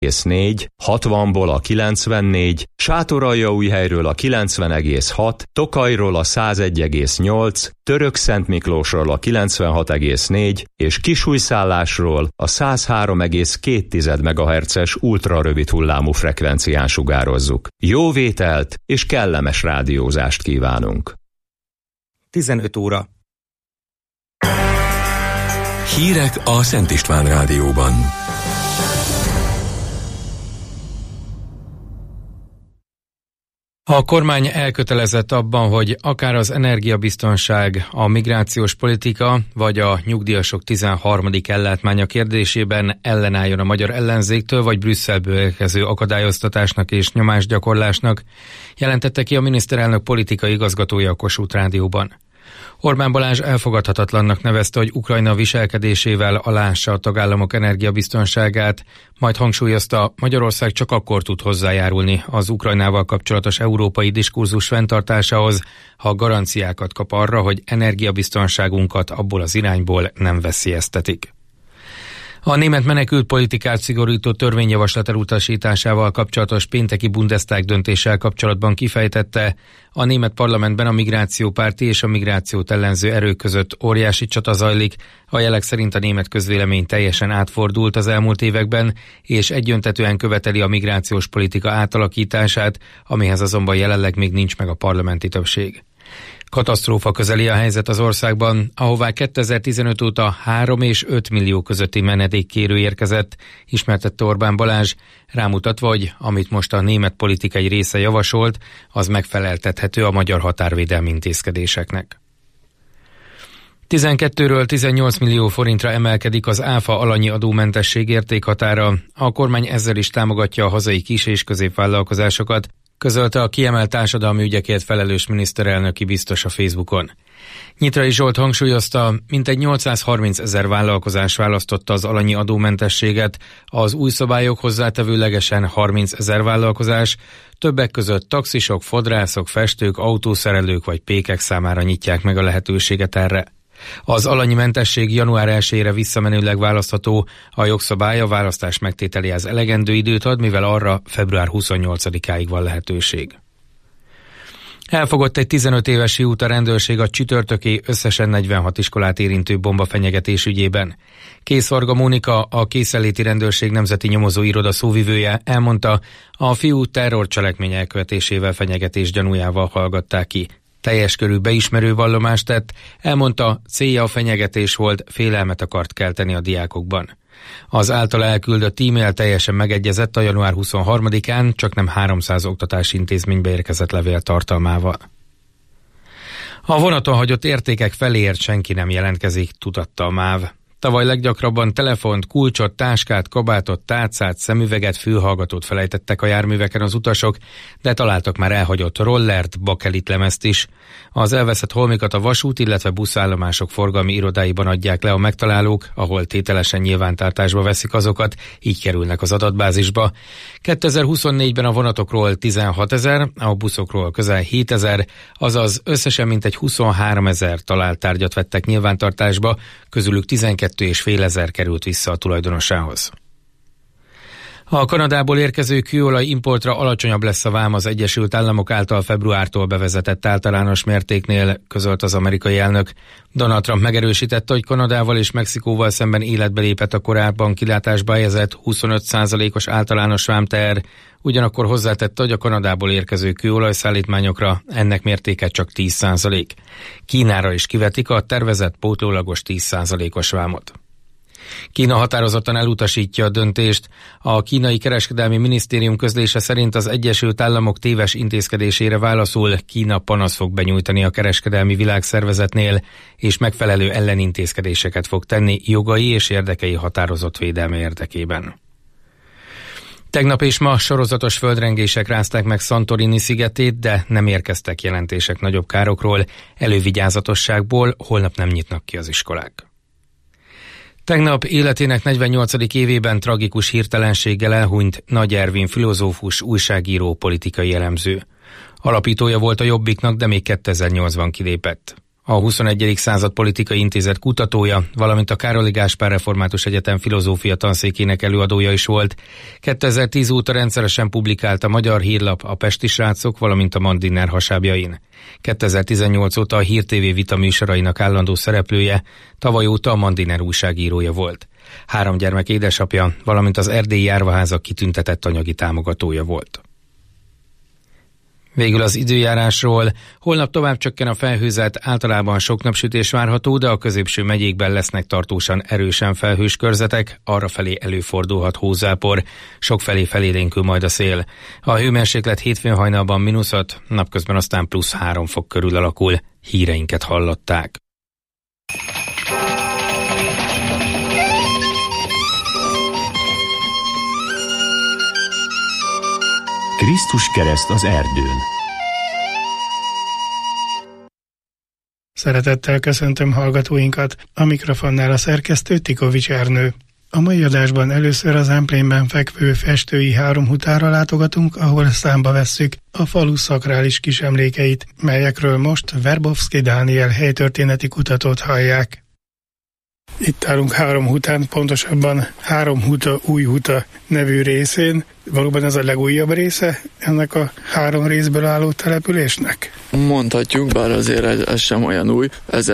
60-ból a 94, Sátoraljaújhelyről a 90,6, Tokajról a 101,8, Törökszentmiklósról a 96,4 és Kisújszállásról a 103,2 MHz-es ultrarövid hullámú frekvencián sugározzuk. Jó vételt és kellemes rádiózást kívánunk! 15 óra. Hírek a Szent István Rádióban. A kormány elkötelezett abban, hogy akár az energiabiztonság, a migrációs politika vagy a nyugdíjasok 13. ellátmánya kérdésében ellenálljon a magyar ellenzéktől vagy Brüsszelből érkező akadályoztatásnak és nyomásgyakorlásnak, jelentette ki a miniszterelnök politikai igazgatója a Kossuth Rádióban. Orbán Balázs elfogadhatatlannak nevezte, hogy Ukrajna viselkedésével aláássa a tagállamok energiabiztonságát, majd hangsúlyozta, Magyarország csak akkor tud hozzájárulni az Ukrajnával kapcsolatos európai diskurzus fenntartásához, ha garanciákat kap arra, hogy energiabiztonságunkat abból az irányból nem veszélyeztetik. A német menekültpolitikát szigorító törvényjavaslat elutasításával kapcsolatos pénteki Bundestag döntéssel kapcsolatban kifejtette, a német parlamentben a migrációpárti és a migrációt ellenző erők között óriási csata zajlik, a jelek szerint a német közvélemény teljesen átfordult az elmúlt években, és egyöntetően követeli a migrációs politika átalakítását, amihez azonban jelenleg még nincs meg a parlamenti többség. Katasztrófa közeli a helyzet az országban, ahová 2015 óta 3 és 5 millió közötti menedékkérő érkezett, ismertette Orbán Balázs, rámutatva, hogy amit most a német politikai része javasolt, az megfeleltethető a magyar határvédelmi intézkedéseknek. 12-ről 18 millió forintra emelkedik az áfa alanyi adómentesség értékhatára, a kormány ezzel is támogatja a hazai kis- és középvállalkozásokat, közölte a kiemelt társadalmi ügyekért felelős miniszterelnöki biztos a Facebookon. Nyitrai Zsolt hangsúlyozta, mintegy 830 000 vállalkozás választotta az alanyi adómentességet, az új szabályok hozzátevőlegesen 30 000 vállalkozás, többek között taxisok, fodrászok, festők, autószerelők vagy pékek számára nyitják meg a lehetőséget erre. Az alanyi mentesség január 1-ére visszamenőleg választható, a jogszabály a választás megtételéhez elegendő időt ad, mivel arra február 28-áig van lehetőség. Elfogott egy 15 éves fiút a rendőrség a csütörtöki összesen 46 iskolát érintő bombafenyegetés ügyében. Készvarga Mónika, a Készenléti Rendőrség Nemzeti Nyomozó Iroda szóvivője elmondta, a fiú terrorcselekmény elkövetésével fenyegetés gyanújával hallgatták ki. Teljes körű beismerő vallomást tett, elmondta, célja a fenyegetés volt, félelmet akart kelteni a diákokban. Az általa elküldött e-mail teljesen megegyezett a január 23-án, csak nem 300 oktatási intézménybe érkezett levél tartalmával. A vonaton hagyott értékek feléért senki nem jelentkezik, tutatta a MÁV. Tavaly leggyakrabban telefont, kulcsot, táskát, kabátot, tálcát, szemüveget, fülhallgatót felejtettek a járműveken az utasok, de találtak már elhagyott rollert, bakelitlemezt is. Az elveszett holmikat a vasút, illetve buszállomások forgalmi irodáiban adják le a megtalálók, ahol tételesen nyilvántartásba veszik azokat, így kerülnek az adatbázisba. 2024-ben a vonatokról 16 000, a buszokról közel 7 000, azaz összesen mintegy 23 000 talált tárgyat vettek nyilvántartásba, közülük 12,5 000 került vissza a tulajdonosához. A Kanadából érkező kőolaj importra alacsonyabb lesz a vám az Egyesült Államok által februártól bevezetett általános mértéknél, közölt az amerikai elnök. Donald Trump megerősítette, hogy Kanadával és Mexikóval szemben életbe lépett a korábban kilátásba helyezett 25%-os általános vámteher, ugyanakkor hozzátette, hogy a Kanadából érkező kőolajszállítmányokra ennek mértéke csak 10%. Kínára is kivetik a tervezett pótlólagos 10%-os vámot. Kína határozottan elutasítja a döntést. A kínai kereskedelmi minisztérium közlése szerint az Egyesült Államok téves intézkedésére válaszul Kína panaszt fog benyújtani a kereskedelmi világszervezetnél, és megfelelő ellenintézkedéseket fog tenni jogai és érdekei határozott védelme érdekében. Tegnap és ma sorozatos földrengések rázták meg Santorini szigetét, de nem érkeztek jelentések nagyobb károkról, elővigyázatosságból holnap nem nyitnak ki az iskolák. Tegnap életének 48. évében tragikus hirtelenséggel elhunyt Nagy Ervin filozófus, újságíró, politikai elemző. Alapítója volt a Jobbiknak, de még 2008-ban kilépett. a 21. század politikai intézet kutatója, valamint a Károli Gáspár Református Egyetem filozófia tanszékének előadója is volt. 2010 óta rendszeresen publikált a Magyar Hírlap, a Pesti Srácok, valamint a Mandiner hasábjain. 2018 óta a Hír TV vita műsorainak állandó szereplője, tavaly óta a Mandiner újságírója volt. 3 gyermek édesapja, valamint az erdélyi árvaházak kitüntetett anyagi támogatója volt. Végül az időjárásról. Holnap tovább csökken a felhőzet, általában sok napsütés várható, de a középső megyékben lesznek tartósan erősen felhős körzetek, arrafelé előfordulhat hózápor, sokfelé felélénkül majd a szél. A hőmérséklet hétfőn hajnalban -5, napközben aztán +3 fok körül alakul. Híreinket hallották. Krisztus kereszt az erdőn. Szeretettel köszöntöm hallgatóinkat, a mikrofonnál a szerkesztő Tikovics Ernő. A mai adásban először az Emplénben fekvő festői Háromhutára látogatunk, ahol számba vesszük a falu szakrális kisemlékeit, melyekről most Verbovszky Dániel helytörténeti kutatót hallják. Itt állunk Háromhután, pontosabban Háromhuta Újhuta nevű részén. Valóban ez a legújabb része ennek a 3 részből álló településnek? Mondhatjuk, bár azért ez sem olyan új.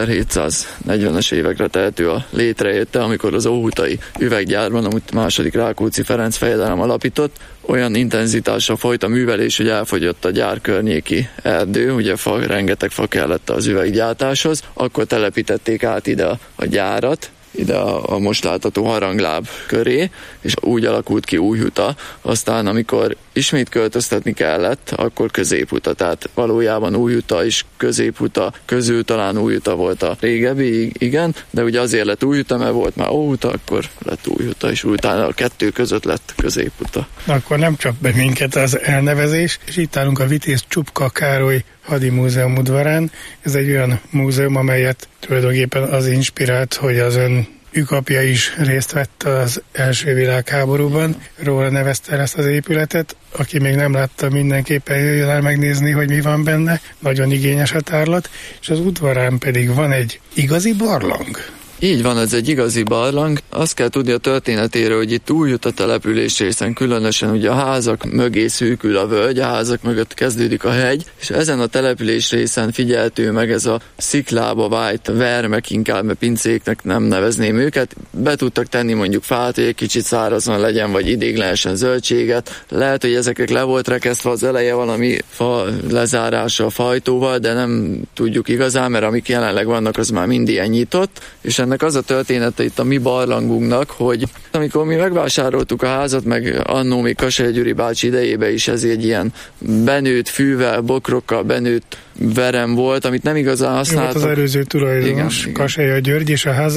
1740-es évekre tehető a létrejötte, amikor az óhutai üveggyárban, amit második Rákóczi Ferenc fejedelem alapított, olyan intenzitással folyt a művelés, hogy elfogyott a gyár környéki erdő, ugye rengeteg fa kellett az üveggyártáshoz, akkor telepítették át ide a gyárat, ide a most látható harangláb köré, és úgy alakult ki Újhuta. Aztán, amikor ismét költöztetni kellett, akkor Középhuta. Tehát valójában Újhuta és Középhuta közül talán Újhuta volt a régebbi, igen, de ugye azért lett Újhuta, mert volt már Óhuta, akkor lett Újhuta, és utána a 2 között lett Középhuta. Akkor nem csap be minket az elnevezés, és itt állunk a Vitéz Csupka Károly Hadimúzeum udvarán. Ez egy olyan múzeum, amelyet tulajdonképpen az inspirált, hogy az ön ükapja is részt vett az első világháborúban. Róla nevezte el ezt az épületet. Aki még nem látta, mindenképpen jöjjön el megnézni, hogy mi van benne. Nagyon igényes a tárlat. És az udvarán pedig van egy igazi barlang. Így van, ez egy igazi barlang. Azt kell tudni a történetéről, hogy itt Újhuta település részen különösen ugye a házak mögé szűkül a völgy, a házak mögött kezdődik a hegy, és ezen a település részen figyeltő meg ez a sziklába vájt vermek, inkább pincéknek nem nevezném őket. Be tudtak tenni mondjuk fát, hogy egy kicsit szárazon legyen, vagy idéglenesen zöldséget. Lehet, hogy ezeknek le volt rekesztve az eleje valami fa lezárása a fajtóval, de nem tudjuk igazán, mert amik jelenleg vannak, az már mind ilyen nyitott, és ennek az a története itt a mi barlangunknak, hogy amikor mi megvásároltuk a házat, meg annó még Kassely Gyuri bácsi idejében is ez egy ilyen benőtt fűvel, bokrokkal benőtt verem volt, amit nem igazán használtak. Volt az előző tulajdonos, Kassely György, és a ház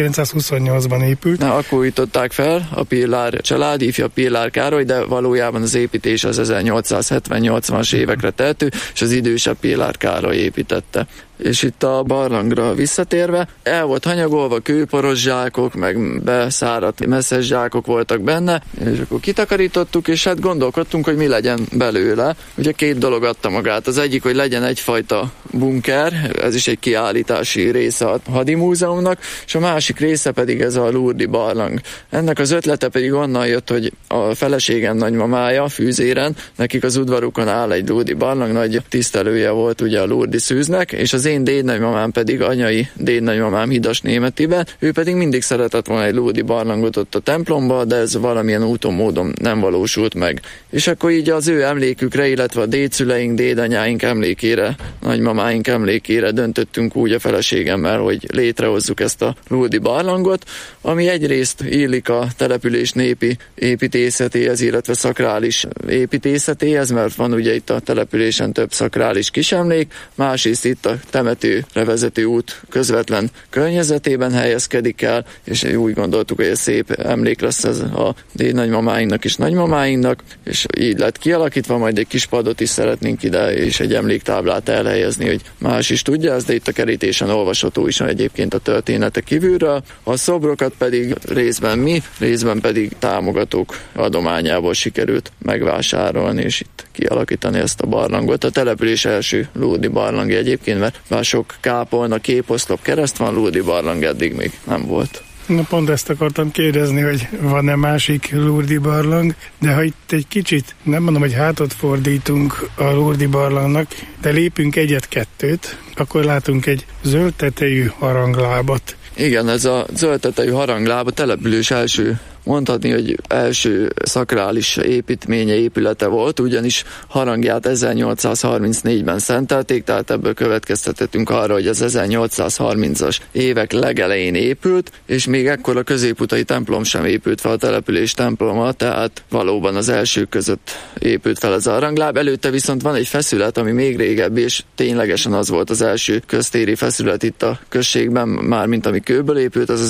1928-ban épült. Akkor újították fel a Pillár család, ifja Pillár Károly, de valójában az építés az 1870-80-as évekre tehető, és az idősebb Pillár Károly építette. És itt a barlangra visszatérve, el volt hanyagolva, kőporos zsákok, meg beszáradt messzes zsákok voltak benne, és akkor kitakarítottuk, és hát gondolkodtunk, hogy mi legyen belőle. Ugye 2 dolog adta magát. Az egyik, hogy legyen egyfajta bunker, ez is egy kiállítási része a Hadimúzeumnak, és a másik része pedig ez a Lurdi barlang. Ennek az ötlete pedig onnan jött, hogy a feleségem nagymamája Fűzéren, nekik az udvarukon áll egy Lurdi barlang, nagy tisztelője volt ugye a Lurdi szűznek, és az én dédnagymamám pedig, anyai dédnagymamám Hidas Németiben, ő pedig mindig szeretett volna egy Lurdi barlangot ott a templomba, de ez valamilyen úton, módon nem valósult meg. És akkor így az ő emlékükre, illetve a dédszüleink, dédanyáink emlékére, nagymamáink emlékére döntöttünk úgy a feleségemmel, hogy létrehozzuk ezt a Lurdi barlangot, ami egyrészt illik a település népi építészetéhez, illetve szakrális építészetéhez, mert van ugye itt a településen több szakrális kisemlék, másrészt itt a temetőre vezető út közvetlen környezetében helyezkedik el, és úgy gondoltuk, hogy ez szép emlék lesz ez a dédnagymamáinknak és nagymamáinknak, és így lett kialakítva, majd egy kis padot is szeretnénk ide, és egy emléktáblát elhelyezni, hogy más is tudja ezt, de itt a kerítésen olvasható is egyébként a története kívülről. A szobrokat pedig részben pedig támogatók adományából sikerült megvásárolni, és itt kialakítani ezt a barlangot. A település első lurdi barlangja egyébként, mert bár sok kápolna, képoszlop, kereszt van, lurdi barlang eddig még nem volt. Na pont ezt akartam kérdezni, hogy van-e másik lurdi barlang, de ha itt egy kicsit, nem mondom, hogy hátat fordítunk a lurdi barlangnak, de lépünk egyet-kettőt, akkor látunk egy zöld tetejű haranglábat. Igen, ez a zöld tetejű harangláb a település mondhatni, hogy első szakrális építménye, épülete volt, ugyanis harangját 1834-ben szentelték, tehát ebből következtethetünk arra, hogy az 1830-as évek legelején épült, és még ekkor a középutai templom sem épült fel, a település temploma, tehát valóban az elsők között épült fel ez a harangláb. Előtte viszont van egy feszület, ami még régebbi, és ténylegesen az volt az első köztéri feszület itt a községben, mármint ami kőből épült, az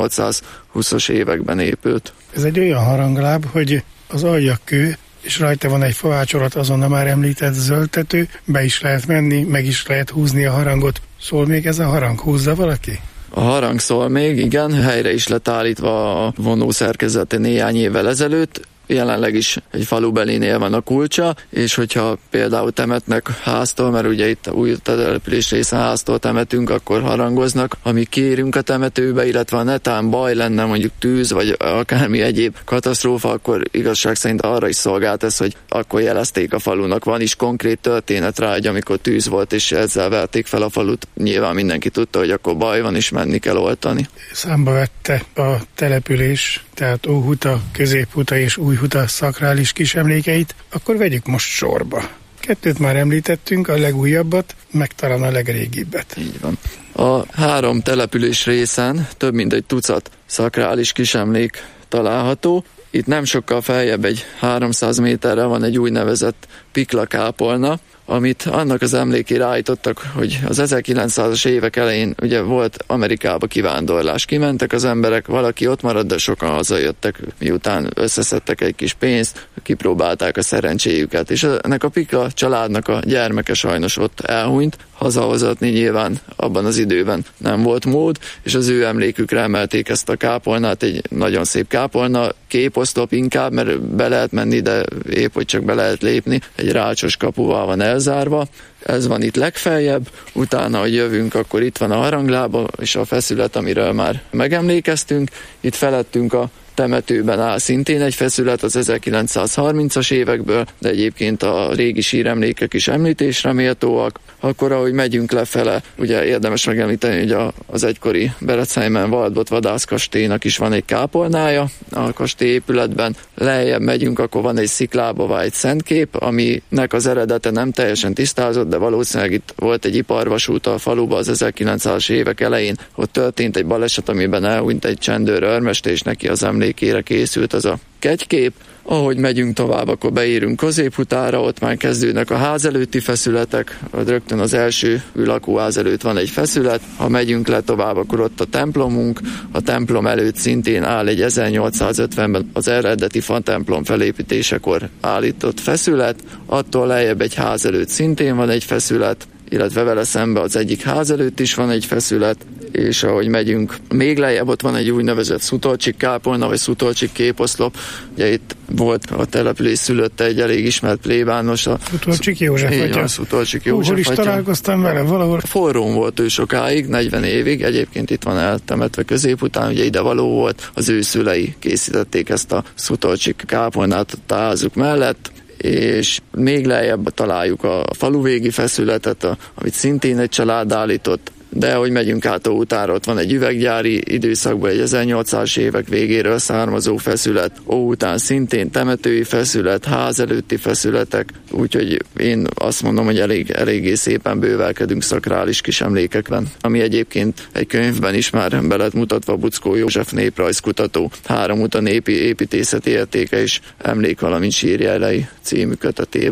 1820-as években épült. Ez egy olyan harangláb, hogy az alja kő, és rajta van egy faácsolat, azon a már említett zöldtető, be is lehet menni, meg is lehet húzni a harangot. Szól még ez a harang? Húzza valaki? A harang szól még, igen, helyre is lett állítva a vonószerkezete néhány évvel ezelőtt. Jelenleg is egy falubelinél van a kulcsa, és hogyha például temetnek háztól, mert ugye itt új település részen háztól temetünk, akkor harangoznak, ami kérünk a temetőbe, illetve ha netán baj lenne, mondjuk tűz, vagy akármi egyéb katasztrófa, akkor igazság szerint arra is szolgált ez, hogy akkor jelezték a falunak. Van is konkrét történet rá, hogy amikor tűz volt, és ezzel verték fel a falut, nyilván mindenki tudta, hogy akkor baj van, és menni kell oltani. Számba vette a település, tehát Óhuta, Középhuta és Újhuta szakrális kisemlékeit, akkor vegyük most sorba. Kettőt már említettünk, a legújabbat, meg talán a legrégibbet. Így van. A három település részen több mint egy tucat szakrális kisemlék található. Itt nem sokkal feljebb, egy 300 méterre van egy úgynevezett piklakápolna, amit annak az emlékére állítottak, hogy az 1900-as évek elején ugye volt Amerikába kivándorlás. Kimentek az emberek, valaki ott maradt, de sokan hazajöttek, miután összeszedtek egy kis pénzt, kipróbálták a szerencséjüket. És ennek a Pikla családnak a gyermeke sajnos ott elhunyt, hazahozatni nyilván abban az időben nem volt mód, és az ő emlékükre emelték ezt a kápolnát, egy nagyon szép kápolna, képoszlop inkább, mert be lehet menni, de épp hogy csak be lehet lépni, egy rácsos kapuval van elzárva. Ez van itt legfeljebb, utána, hogy jövünk, akkor itt van a haranglába és a feszület, amiről már megemlékeztünk. Itt felettünk a temetőben áll szintén egy feszület az 1930-as évekből, de egyébként a régi síremlékek is említésre méltóak. Akkor, ahogy megyünk lefele, ugye érdemes megemlíteni, hogy az egykori Berecheimen vallott vadászkastélynak is van egy kápolnája a kastélyépületben. Lejjebb megyünk, akkor van egy sziklába vájt szentkép, aminek az eredete nem teljesen tisztázott, de valószínűleg itt volt egy iparvasút a faluba az 1900-as évek elején. Ott történt egy baleset, amiben elhunyt egy csendőr őrmester, és neki az emlékére készült az a kegykép. Ahogy megyünk tovább, akkor beérünk Középhutára, ott már kezdődnek a ház előtti feszületek, rögtön az első lakóház előtt van egy feszület, ha megyünk le tovább, akkor ott a templomunk, a templom előtt szintén áll egy 1850-ben az eredeti fatemplom felépítésekor állított feszület, attól lejjebb egy ház előtt szintén van egy feszület, illetve vele szembe az egyik ház előtt is van egy feszület, és ahogy megyünk, még lejjebb ott van egy úgynevezett Szutolcsik kápolna, vagy Szutolcsik képoszlop. Ugye itt volt a település szülötte egy elég ismert plébános. Szutolcsik József atya. Szutolcsik József hol is találkoztam vele valahol? Forrón volt ő sokáig, 40 évig, egyébként itt van eltemetve Középután, ugye ide való volt, az ő szülei készítették ezt a Szutolcsik kápolnát a házuk mellett, és még lejjebb találjuk a faluvégi feszületet, amit szintén egy család állított, de ahogy megyünk át Óhutára, ott van egy üveggyári időszakban egy 1800-as évek végéről származó feszület, Óhután szintén temetői feszület, ház előtti feszületek, úgyhogy én azt mondom, hogy eléggé szépen bővelkedünk szakrális kisemlékekben, ami egyébként egy könyvben is már be lett mutatva, Buczkó József néprajzkutató 3 uta népi építészeti értéke és emlék, valamint sírjelei című kötetében.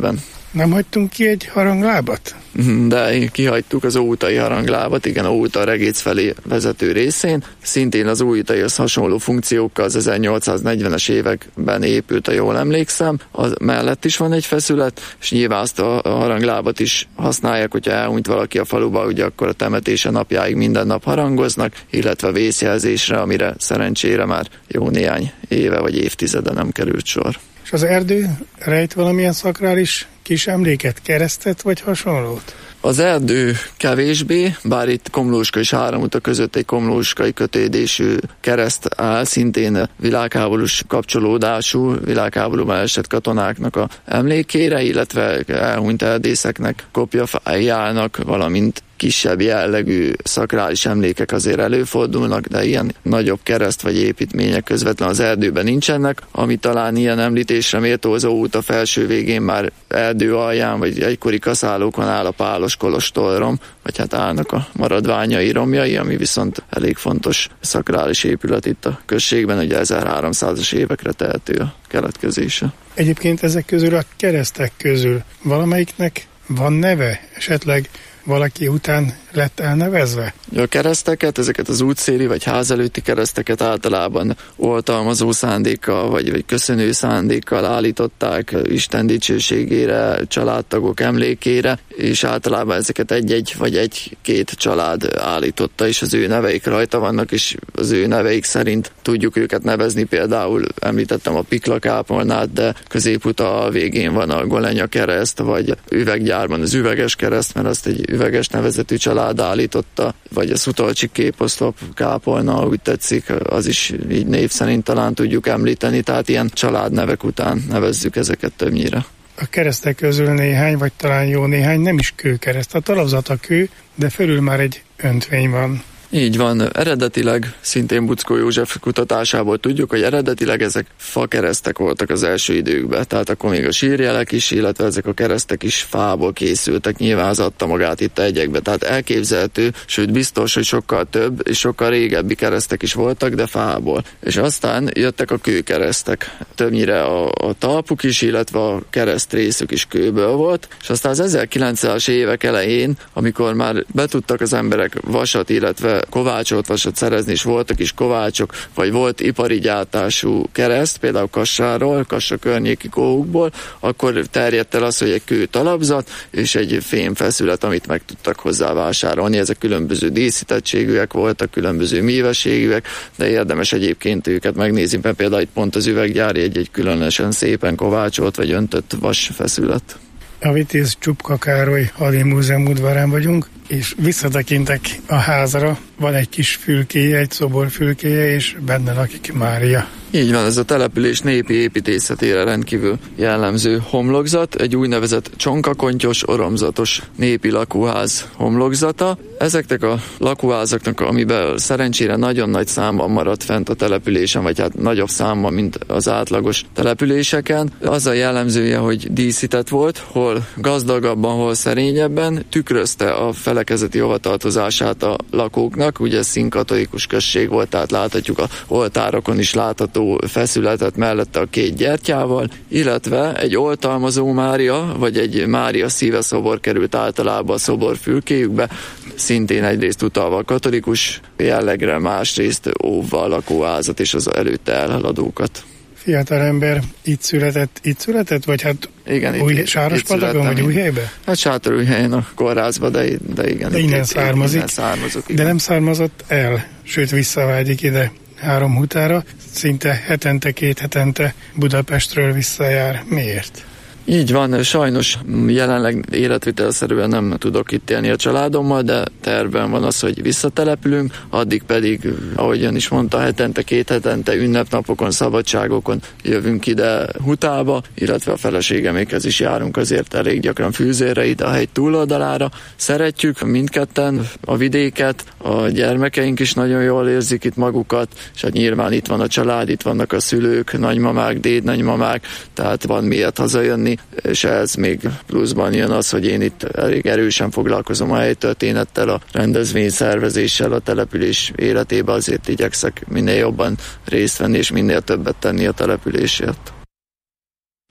Nem hagytunk ki egy haranglábat? De kihagytuk az óutai haranglábat, igen, Óuta Regécz felé vezető részén. Szintén az óutaihoz hasonló funkciókkal az 1840-es években épült, ha jól emlékszem. Az mellett is van egy feszület, és nyilván azt a haranglábat is használják, hogyha elhunyt valaki a faluba, ugye akkor a temetése napjáig minden nap harangoznak, illetve vészjelzésre, amire szerencsére már jó néhány éve vagy évtizede nem került sor. És az erdő rejt valamilyen szakrális kis emléket, keresztet vagy hasonlót? Az erdő kevésbé, bár itt Komlóska és Háramuta között egy komlóskai kötődésű kereszt áll, szintén világháborús kapcsolódású, világháborúban esett katonáknak a emlékére, illetve elhunyt erdészeknek kopjafái állnak, valamint kisebb jellegű szakrális emlékek azért előfordulnak, de ilyen nagyobb kereszt vagy építmények közvetlen az erdőben nincsenek, ami talán ilyen említésre méltó, az Óuta felső végén már erdő alján, vagy egykori kaszálókon áll a pálos kolostorrom, vagy hát állnak a maradványai romjai, ami viszont elég fontos szakrális épület itt a községben, ugye 1300-as évekre tehető a keletkezése. Egyébként ezek közül a keresztek közül valamelyiknek van neve? Esetleg valaki után lett elnevezve? A kereszteket, ezeket az útszéli vagy ház előtti kereszteket általában oltalmazó szándékkal vagy köszönő szándékkal állították Isten dicsőségére, családtagok emlékére, és általában ezeket egy-egy vagy egy-két család állította, és az ő neveik rajta vannak, és az ő neveik szerint tudjuk őket nevezni. Például említettem a Piklakápolnát, de középuta végén van a Golenya kereszt, vagy Üveggyárban az Üveges kereszt, mert azt egy Üveges nevezetű család állította, vagy a Szutolcsi képoszlop kápolna, úgy tetszik, az is így név szerint talán tudjuk említeni, tehát ilyen családnevek után nevezzük ezeket többnyire. A keresztek közül néhány, vagy talán jó néhány nem is kőkereszt. A talapzat a kő, de fölül már egy öntvény van. Így van, eredetileg szintén Buczkó József kutatásából tudjuk, hogy eredetileg ezek fakeresztek voltak az első időkben, tehát akkor még a sírjelek is, illetve ezek a keresztek is fából készültek, nyilván az adta magát itt a egyekbe, tehát elképzelhető, sőt biztos, hogy sokkal több és sokkal régebbi keresztek is voltak, de fából. És aztán jöttek a kőkeresztek, többnyire a talpuk is, illetve a kereszt részük is kőből volt, és aztán az 1900-as évek elején, amikor már betudtak az emberek vasat, illetve kovácsoltvasat szerezni, és voltak is kovácsok, vagy volt ipari gyártású kereszt, például Kassáról, Kassa környéki kóhukból, akkor terjedt el az, hogy egy kő talapzat és egy fémfeszület, amit meg tudtak hozzá vásárolni. Ezek különböző díszítettségűek voltak, különböző mívességűek, de érdemes egyébként őket megnézni, mert például itt pont az Üveggyári egy különösen szépen kovácsolt vagy öntött vasfeszület. A Vitéz Csupka Károly Hadi Múzeum udvarán vagyunk, és visszatekintek a házra. Van egy kis fülkéje, egy szoborfülkéje, és benne lakik Mária. Így van, ez a település népi építészetére rendkívül jellemző homlokzat, egy úgynevezett csonkakontyos, oromzatos népi lakóház homlokzata. Ezeknek a lakóházaknak, amiben szerencsére nagyon nagy számban maradt fent a településen, vagy hát nagyobb számban, mint az átlagos településeken, az a jellemzője, hogy díszített volt, hol gazdagabban, hol szerényebben, tükrözte a felekezeti hovatartozását a lakóknak, ugye színkatolikus község volt, tehát láthatjuk a oltárokon is látható feszületet mellette a két gyertyával, illetve egy oltalmazó Mária, vagy egy Mária szíve szobor került általában a szobor fülkéjükbe, szintén egyrészt utalva a katolikus jellegre, másrészt óvva a lakóházat és az előtte elhaladókat. Fiatalember itt született, vagy hát igen, Sárospadagon, vagy Újhelybe? Hát Sátorújhelyen a kórházba, de igen. De innen származik. De nem származott el, sőt visszavágyik ide 3 hutára, szinte hetente, 2 hetente Budapestről visszajár. Miért? Így van, sajnos jelenleg életvitelszerűen nem tudok itt élni a családommal, de tervben van az, hogy visszatelepülünk, addig pedig, ahogyan is mondta, hetente, 2 hetente, ünnepnapokon, szabadságokon jövünk ide Hutába, illetve a feleségemékhez is járunk azért elég gyakran Fűzérre, ide a hegy túloldalára. Szeretjük mindketten a vidéket, a gyermekeink is nagyon jól érzik itt magukat, és hát nyilván itt van a család, itt vannak a szülők, nagymamák, dédnagymamák, tehát van miért hazajönni, és ez még pluszban jön az, hogy én itt elég erősen foglalkozom a helytörténettel, a rendezvényszervezéssel, a település életébe, azért igyekszek minél jobban részt venni, és minél többet tenni a településért.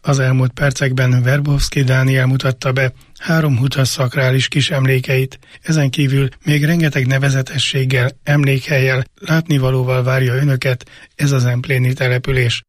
Az elmúlt percekben Verbowski Dániel mutatta be 3 hutas szakrális kis emlékeit. Ezen kívül még rengeteg nevezetességgel, emlékhellyel, látnivalóval várja önöket ez az zempléni település.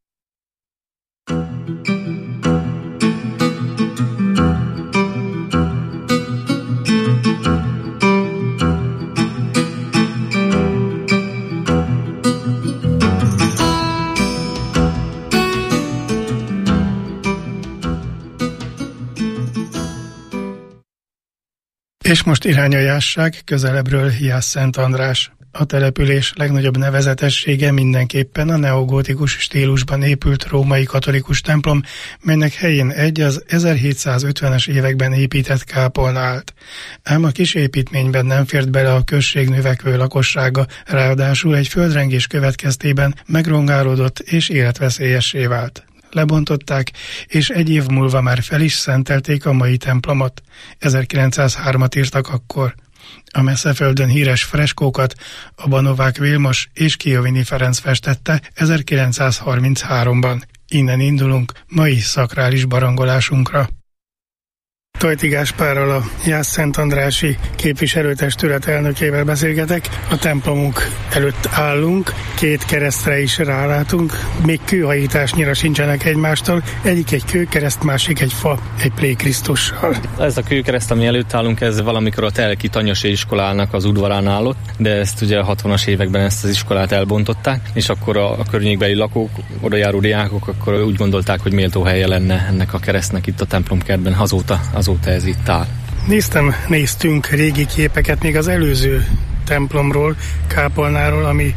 És most irány a Jászság, közelebbről Jász-Szent András. A település legnagyobb nevezetessége mindenképpen a neogótikus stílusban épült római katolikus templom, melynek helyén az 1750-es években épített kápolna állt. Ám a kis építményben nem fért bele a község növekvő lakossága, ráadásul egy földrengés következtében megrongálódott és életveszélyessé vált. Lebontották, és egy év múlva már fel is szentelték a mai templomot. 1903-at írtak akkor. A Messzeföldön híres freskókat a Banovák Vilmos és Kijovini Ferenc festette 1933-ban. Innen indulunk mai szakrális barangolásunkra. Tojti Gáspárral, a Jász-Szent Andrási képviselőtestület elnökével beszélgetek. A templomunk előtt állunk, 2 keresztre is rálátunk, még kőhajításnyira sincsenek egymástól. Egyik egy kőkereszt, másik egy fa, egy Plé-Krisztussal. Ez a kőkereszt, ami előtt állunk, ez valamikor a Telki Tanyasi iskolának az udvarán állott, de ezt ugye a 60-as években ezt az iskolát elbontották, és akkor a környékbeli lakók, odajáró diákok akkor úgy gondolták, hogy méltó helye lenne ennek a keresztnek itt a templomkertben, azóta ez itt áll. Néztünk régi képeket még az előző templomról, kápolnáról, ami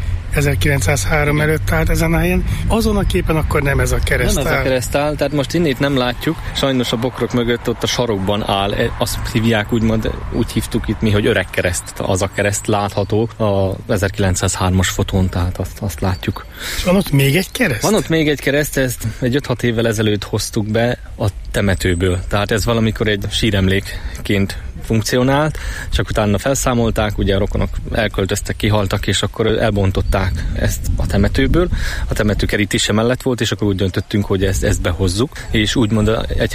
1903 előtt állt ezen a helyen. Azon a képen akkor nem ez a kereszt áll. Nem ez a kereszt áll, tehát most innét nem látjuk. Sajnos a bokrok mögött ott a sarokban áll. Azt hívják, úgy hívtuk itt mi, hogy öreg kereszt. Az a kereszt látható a 1903-as fotón, tehát azt látjuk. És van ott még egy kereszt? Van ott még egy kereszt, ezt egy 5-6 évvel ezelőtt hoztuk be a temetőből. Tehát ez valamikor egy síremlékként funkcionált, csak utána felszámolták, ugye a rokonok elköltöztek, kihaltak, és akkor elbontották ezt a temetőből. A temető kerítése mellett volt, és akkor úgy döntöttünk, hogy ezt behozzuk, és úgymond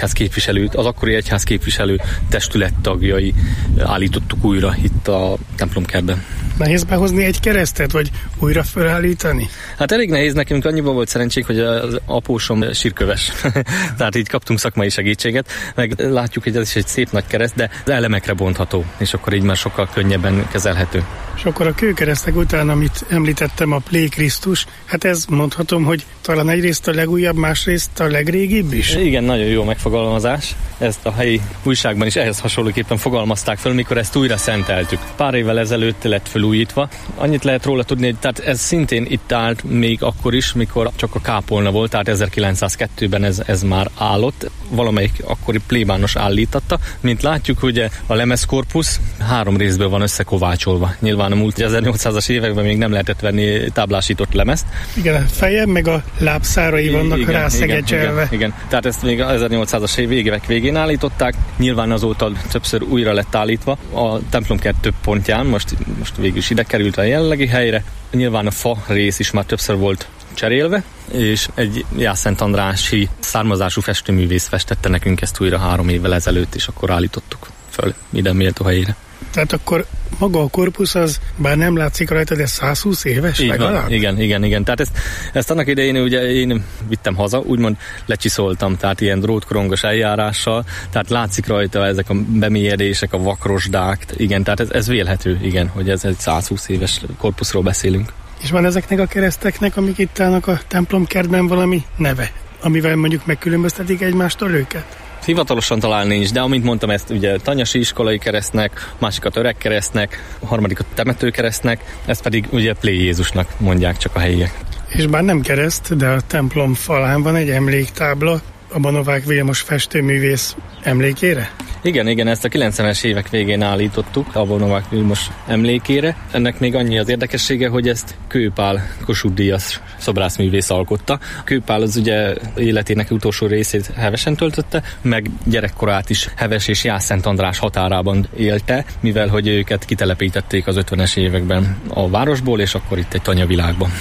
az akkori egyházképviselő testület tagjai állítottuk újra itt a templomkertben. Nehéz behozni egy keresztet, vagy újra felállítani? Hát elég nehéz, nekünk annyiban volt szerencsénk, hogy az apósom sírköves. Tehát így kaptunk szakmai segítséget, meg látjuk, hogy ez is egy szép nagy kereszt, de az elemekre bontható, és akkor így már sokkal könnyebben kezelhető. És akkor a kőkeresztek után, amit említettem, a Plé-Krisztus, hát ez mondhatom, hogy talán egyrészt a legújabb, másrészt a legrégibb is? Igen, nagyon jó megfogalmazás. Ezt a helyi újságban is ehhez hasonlóképpen fogalmazták föl, mikor ezt újra szenteltük. Pár évvel ezelőtt lett felújítva. Annyit lehet róla tudni, hogy tehát ez szintén itt állt még akkor is, mikor csak a kápolna volt, tehát 1902-ben ez már állott. Valamelyik akkori plébános állítatta. Mint látjuk, ugye a lemezkorpusz 3 részből van összekovácsolva. Nyilván a múlt 1800-as években még nem lehetett venni táblásított lemezt. Igen, a feje meg a lábszárai vannak rászegetselve. Igen. Tehát ezt még 1800-as évek végén állították. Nyilván azóta többször újra lett állítva. A templomkert több pontján, most végül is ide került a jelenlegi helyre. Nyilván a fa rész is már többször volt cserélve, és egy Jász-Szent Andrási származású festőművész festette nekünk ezt újra 3 évvel ezelőtt, és akkor állítottuk föl ide méltó helyére. Tehát akkor maga a korpusz az, bár nem látszik rajta, de 120 éves legalább? Igen. Tehát ezt annak idején ugye én vittem haza, úgymond lecsiszoltam, tehát ilyen drótkorongos eljárással, tehát látszik rajta ezek a bemélyedések, a vakrosdák, igen, tehát ez vélhető, igen, hogy ez egy 120 éves korpuszról beszélünk. És van ezeknek a kereszteknek, amik itt állnak a templomkertben, valami neve, amivel mondjuk megkülönböztetik egymástól őket? Hivatalosan talán nincs, de amint mondtam, ezt ugye Tanyasi iskolai keresztnek, másikat öreg keresztnek, a harmadikat temető keresztnek, ezt pedig ugye Plé Jézusnak mondják csak a helyiek. És bár nem kereszt, de a templom falán van egy emléktábla a Banovák Vilmos festőművész emlékére? Igen, ezt a 90-es évek végén állítottuk a Banovák Vilmos emlékére. Ennek még annyi az érdekessége, hogy ezt Kőpál Kossuth Díjas szobrászművész alkotta. Kőpál az ugye életének utolsó részét Hevesen töltötte, meg gyerekkorát is Heves és Jász-Szent András határában élte, mivel hogy őket kitelepítették az 50-es években a városból, és akkor itt egy tanyavilágban.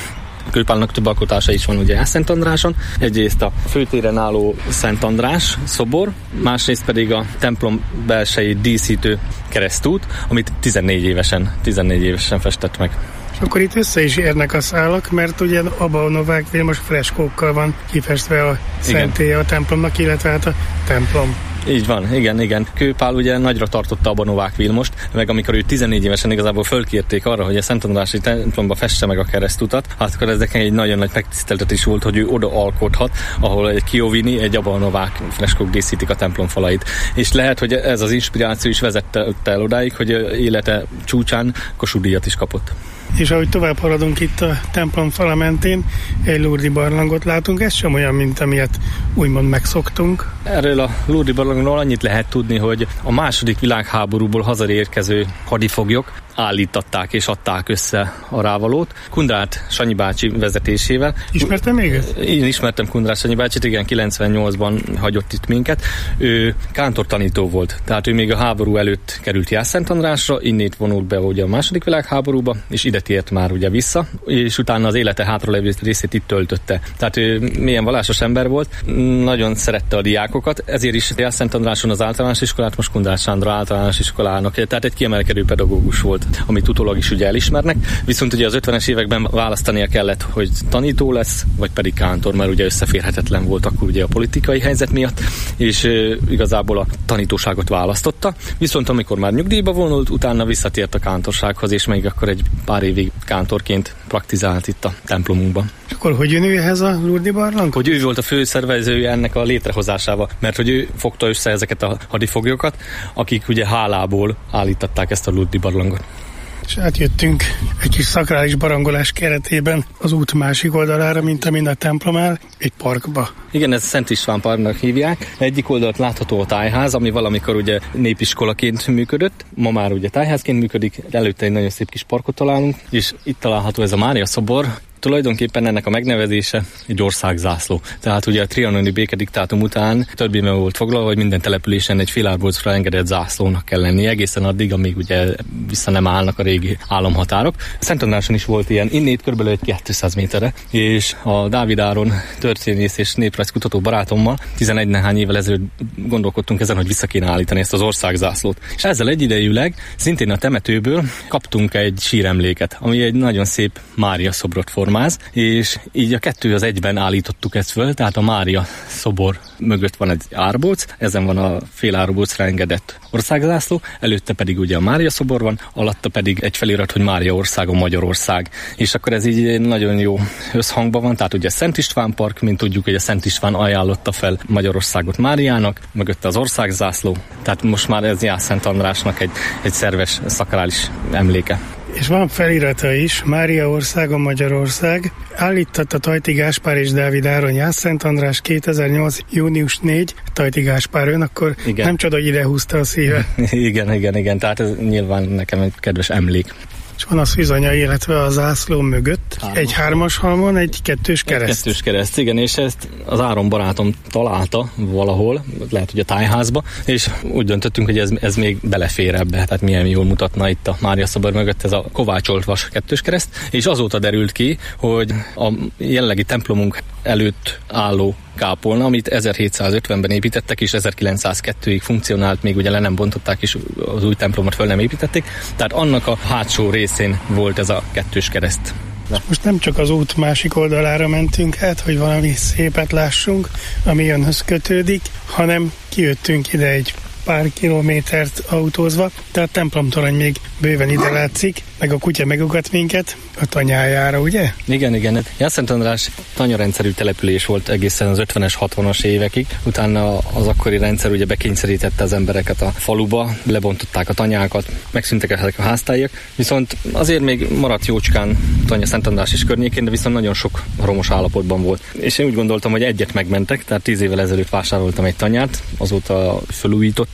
Kőpálnak több alkotása is van ugye Szent Andráson. Egyrészt a főtéren álló Szent András szobor, másrészt pedig a templom belsejét díszítő keresztút, amit 14 évesen festett meg. És akkor itt össze is érnek a szálak, mert ugye abban a Novák Vilmos freskókkal van kifestve a szentélye a templomnak, illetve hát a templom. Így van, igen. Kőpál ugye nagyra tartotta abban Novák Vilmost, meg amikor ő 14 évesen igazából fölkérték arra, hogy a Szent Andrási templomba fesse meg a keresztutat, hát akkor ez egy nagyon nagy megtiszteltetés volt, hogy ő oda alkothat, ahol egy Chiovini, egy abban Novák freskók díszítik a templom falait. És lehet, hogy ez az inspiráció is vezette el odáig, hogy élete csúcsán Kossuth-díjat is kapott. És ahogy tovább haladunk itt a templom fala mentén, egy Lourdes barlangot látunk, ez sem olyan, mint amilyet úgymond megszoktunk. Erről a Lourdes barlangról annyit lehet tudni, hogy a II. Világháborúból hazaérkező hadifoglyok állítatták és adták össze a rávalót. Kundrát Sanyi bácsi vezetésével. Ismertem még ezt? Én ismertem Kundrát Sanyi bácsit, igen, 98-ban hagyott itt minket. Ő kántortanító volt, tehát ő még a háború előtt került Jászent Andrásra, innét vonult be ugye a II. Világháborúba, és ide tért már ugye vissza, és utána az élete hátralévő részét itt töltötte. Tehát ő milyen vallásos ember volt, nagyon szerette a diákokat, ezért is Jászent Andráson az általános iskolát most Kundrát Sándor általános iskolának, tehát egy kiemelkedő pedagógus volt, amit utólag is ugye elismernek, viszont ugye az 50-es években választania kellett, hogy tanító lesz, vagy pedig kántor, mert ugye összeférhetetlen volt akkor ugye a politikai helyzet miatt, és igazából a tanítóságot választotta, viszont amikor már nyugdíjba vonult, utána visszatért a kántorsághoz, és még akkor egy pár évig kántorként praktizált itt a templomunkban. És akkor hogy jön ő ehhez a Lourdes barlang? Hogy ő volt a főszervezője ennek a létrehozásával, mert hogy ő fogta össze ezeket a hadifoglyokat, akik ugye hálából állították ezt a Lourdes barlangot. És átjöttünk egy kis szakrális barangolás keretében az út másik oldalára, mint amin a templom áll, egy parkba. Igen, ez Szent István parknak hívják. Egyik oldalt látható a tájház, ami valamikor ugye népiskolaként működött, ma már ugye tájházként működik, előtte egy nagyon szép kis parkot találunk, és itt található ez a Mária szobor. Tulajdonképpen ennek a megnevezése egy országzászló. Tehát ugye a trianoni békediktátum után törvényben volt foglalva, hogy minden településen egy félárbocra engedett zászlónak kell lenni, egészen addig, amíg ugye vissza nem állnak a régi államhatárok. Szent Andráson is volt ilyen, innét körülbelül egy 200 méterre, és a Dávid Áron történész és néprajzkutató barátommal 11 néhány évvel ezelőtt gondolkodtunk ezen, hogy vissza kéne állítani ezt az országzászlót. És ezzel egyidejűleg szintén a temetőből kaptunk egy síremléket, ami egy nagyon szép Mária szobrot formáz, és így a kettő az egyben állítottuk ezt föl, tehát a Mária szobor mögött van egy árbóc, ezen van a fél árbócra engedett országzászló, előtte pedig ugye a Mária szobor van, alatta pedig egy felirat, hogy Mária országa Magyarország. És akkor ez így nagyon jó összhangban van, tehát ugye Szent István park, mint tudjuk, hogy a Szent István ajánlotta fel Magyarországot Máriának, mögötte az országzászló, tehát most már ez Jászent Andrásnak egy szerves szakrális emléke. És van felirata is, Mária országa Magyarország, állította Tajti Gáspár és Dávid Áron Jászent András 2008. június 4. Tajti Gáspár, ön akkor igen. Nem csoda, hogy ide húzta a szíve. igen, tehát ez nyilván nekem egy kedves emlék. És van a szűzanya, illetve a zászló mögött egy 3-as halmon egy 2-s kereszt. Egy 2-s kereszt, igen, és ezt az Áron barátom találta valahol, lehet, hogy a tájházba, és úgy döntöttünk, hogy ez még belefér ebbe, tehát milyen jól mutatna itt a Mária szobor mögött ez a kovácsolt vas 2-s kereszt, és azóta derült ki, hogy a jelenlegi templomunk előtt álló kápolna, amit 1750-ben építettek, és 1902-ig funkcionált, még ugye le nem bontották, és az új templomot föl nem építették. Tehát annak a hátsó részén volt ez a 2-s kereszt. Most nem csak az út másik oldalára mentünk át, hogy valami szépet lássunk, ami önhöz kötődik, hanem kijöttünk ide egy pár kilométert autózva, tehát templomtorony még bőven ide látszik, meg a kutya megugat minket a tanyájára, ugye? Igen. Jászent András tanyarendszerű település volt egészen az 50-es, 60-as évekig. Utána az akkori rendszer ugye bekényszerítette az embereket a faluba, lebontották a tanyákat, megszűntek ezek a háztájak, viszont azért még maradt jócskán tanya Szent András is környékén, de viszont nagyon sok romos állapotban volt. És én úgy gondoltam, hogy egyet megmentek, tehát 10 évvel ezelőtt vásároltam egy tanyát, azóta felújítottam,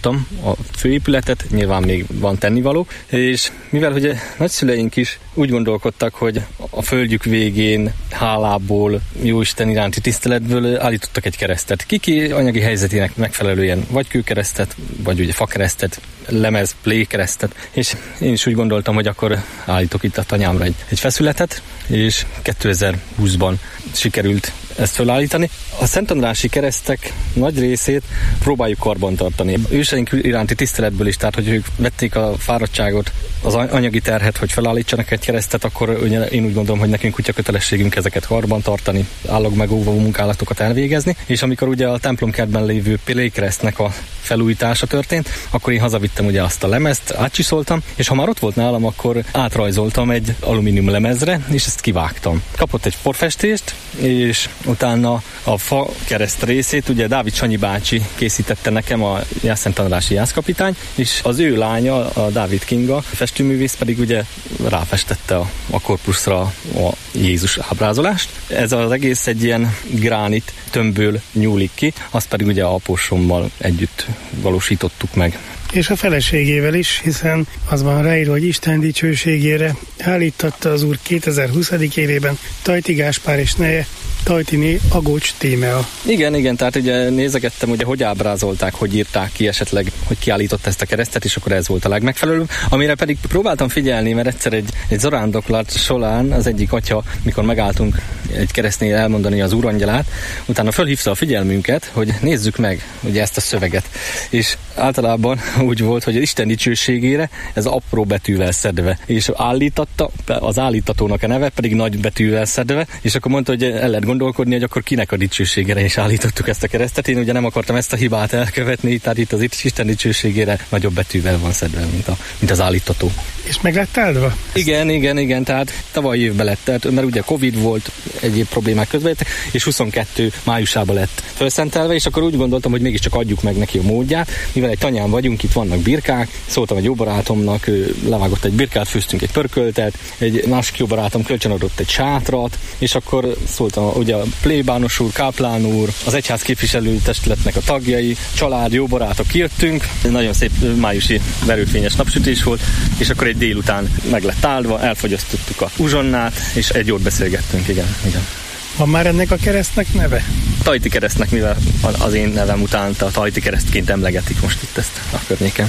láttam a főépületet, nyilván még van tennivaló, és mivel hogy a nagyszüleink is úgy gondolkodtak, hogy a földjük végén hálából, Jóisten iránti tiszteletből állítottak egy keresztet. Kiki anyagi helyzetének megfelelően vagy kőkeresztet, vagy ugye fakeresztet, lemez, plékeresztet, és én is úgy gondoltam, hogy akkor állítok itt a tanyámra egy feszületet, és 2020-ban sikerült ezt felállítani. A szentandrási keresztek nagy részét próbáljuk karbantartani. Őseink iránti tiszteletből is, tehát hogy ők vették a fáradtságot, az anyagi terhet, hogy felállítsanak egy keresztet, akkor ugye én úgy gondolom, hogy nekünk kutya kötelességünk ezeket karbantartani, állagmegóvó munkálatokat elvégezni, és amikor ugye a templomkertben lévő plékeresztnek a felújítása történt, akkor én hazavittem ugye azt a lemezt, átcsiszoltam, és ha már ott volt nálam, akkor átrajzoltam egy alumínium lemezre, és ezt kivágtam. Kapott egy porfestést, és utána a fa kereszt részét ugye Dávid Sanyi bácsi készítette nekem, a Jászentandrási jászkapitány, és az ő lánya, a Dávid Kinga, a festőművész pedig ugye ráfestette a korpuszra a Jézus ábrázolást. Ez az egész egy ilyen gránit tömbből nyúlik ki, azt pedig ugye apósommal együtt valósítottuk meg. És a feleségével is, hiszen az van ráírva, hogy Isten dicsőségére állítatta az úr 2020. évében Tajti Gáspár és neje Tajtiné Agócs Tímea. Igen, tehát ugye nézegettem, ugye, hogy ábrázolták, hogy írták ki esetleg, hogy kiállított ezt a keresztet, és akkor ez volt a legmegfelelőbb. Amire pedig próbáltam figyelni, mert egyszer egy zarándoklat során az egyik atya, mikor megálltunk egy keresztnél elmondani az úrangyalát, utána fölhívta a figyelmünket, hogy nézzük meg ugye ezt a szöveget. És általában úgy volt, hogy az Isten dicsőségére ez apró betűvel szedve, és állítatta, az állítatónak a neve pedig nagy betűvel szedve, és akkor mondta, hogy el lehet gondolkodni, hogy akkor kinek a dicsőségére is állítottuk ezt a keresztet. Én ugye nem akartam ezt a hibát elkövetni, tehát itt az Isten dicsőségére nagyobb betűvel van szedve, mint az állítató. És meg lett áldva? Igen, tehát tavaly évben lett, mert ugye Covid volt, egyéb problémák közben, és 22 májusában lett felszentelve, és akkor úgy gondoltam, hogy mégiscsak adjuk meg neki a módját, mivel egy tanyán vagyunk, itt vannak birkák, szóltam egy jó barátomnak, ő levágott egy birkát, főztünk egy pörköltet, egy másik jó barátom kölcsönadott egy sátrat, és akkor szóltam ugye a plébános úr, káplán úr, az egyház képviselőtestületnek a tagjai, család, jó barátok jöttünk, nagyon szép májusi verőfényes napsütés volt, és akkor egy délután meg lett áldva, elfogyasztottuk a uzsonnát, és egy jót beszélgettünk, igen. Van már ennek a keresztnek neve? Tajti keresztnek, mivel az én nevem után a Tajti keresztként emlegetik most itt ezt a környéken.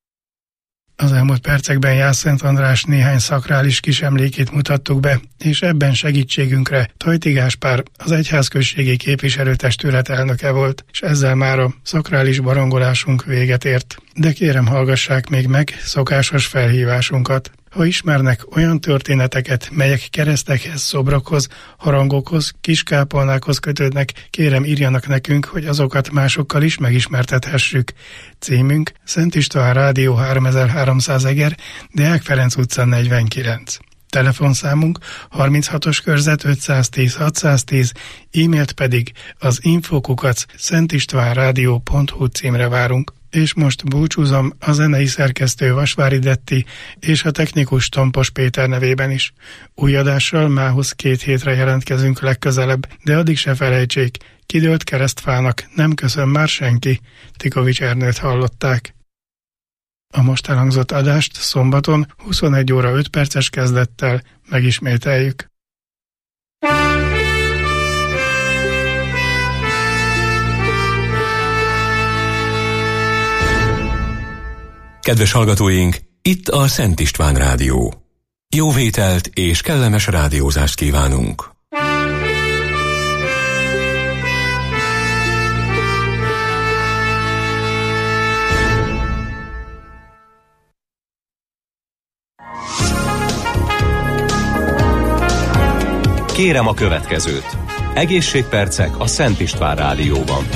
Az elmúlt percekben Jászent András néhány szakrális kis emlékét mutattuk be, és ebben segítségünkre Tajti Gáspár az egyházközségi képviselőtestület elnöke volt, és ezzel már a szakrális barangolásunk véget ért. De kérem, hallgassák még meg szokásos felhívásunkat. Ha ismernek olyan történeteket, melyek keresztekhez, szobrokhoz, harangokhoz, kiskápolnákhoz kötődnek, kérem írjanak nekünk, hogy azokat másokkal is megismertethessük. Címünk Szent István Rádió 3300 Eger, Deák Ferenc utca 49. Telefonszámunk 36-os körzet 510 610, e-mailt pedig az info@szentistvánradio.hu címre várunk. És most búcsúzom a zenei szerkesztő Vasvári Detti és a technikus Tompos Péter nevében is. Új adással mához 2 hétre jelentkezünk legközelebb, de addig se felejtsék, kidőlt keresztfának nem köszön már senki. Tikovics Ernőt hallották. A most elhangzott adást szombaton 21 óra 5 perces kezdettel megismételjük. Kedves hallgatóink, itt a Szent István Rádió. Jó vételt és kellemes rádiózást kívánunk! Kérem a következőt. Egészségpercek a Szent István Rádióban.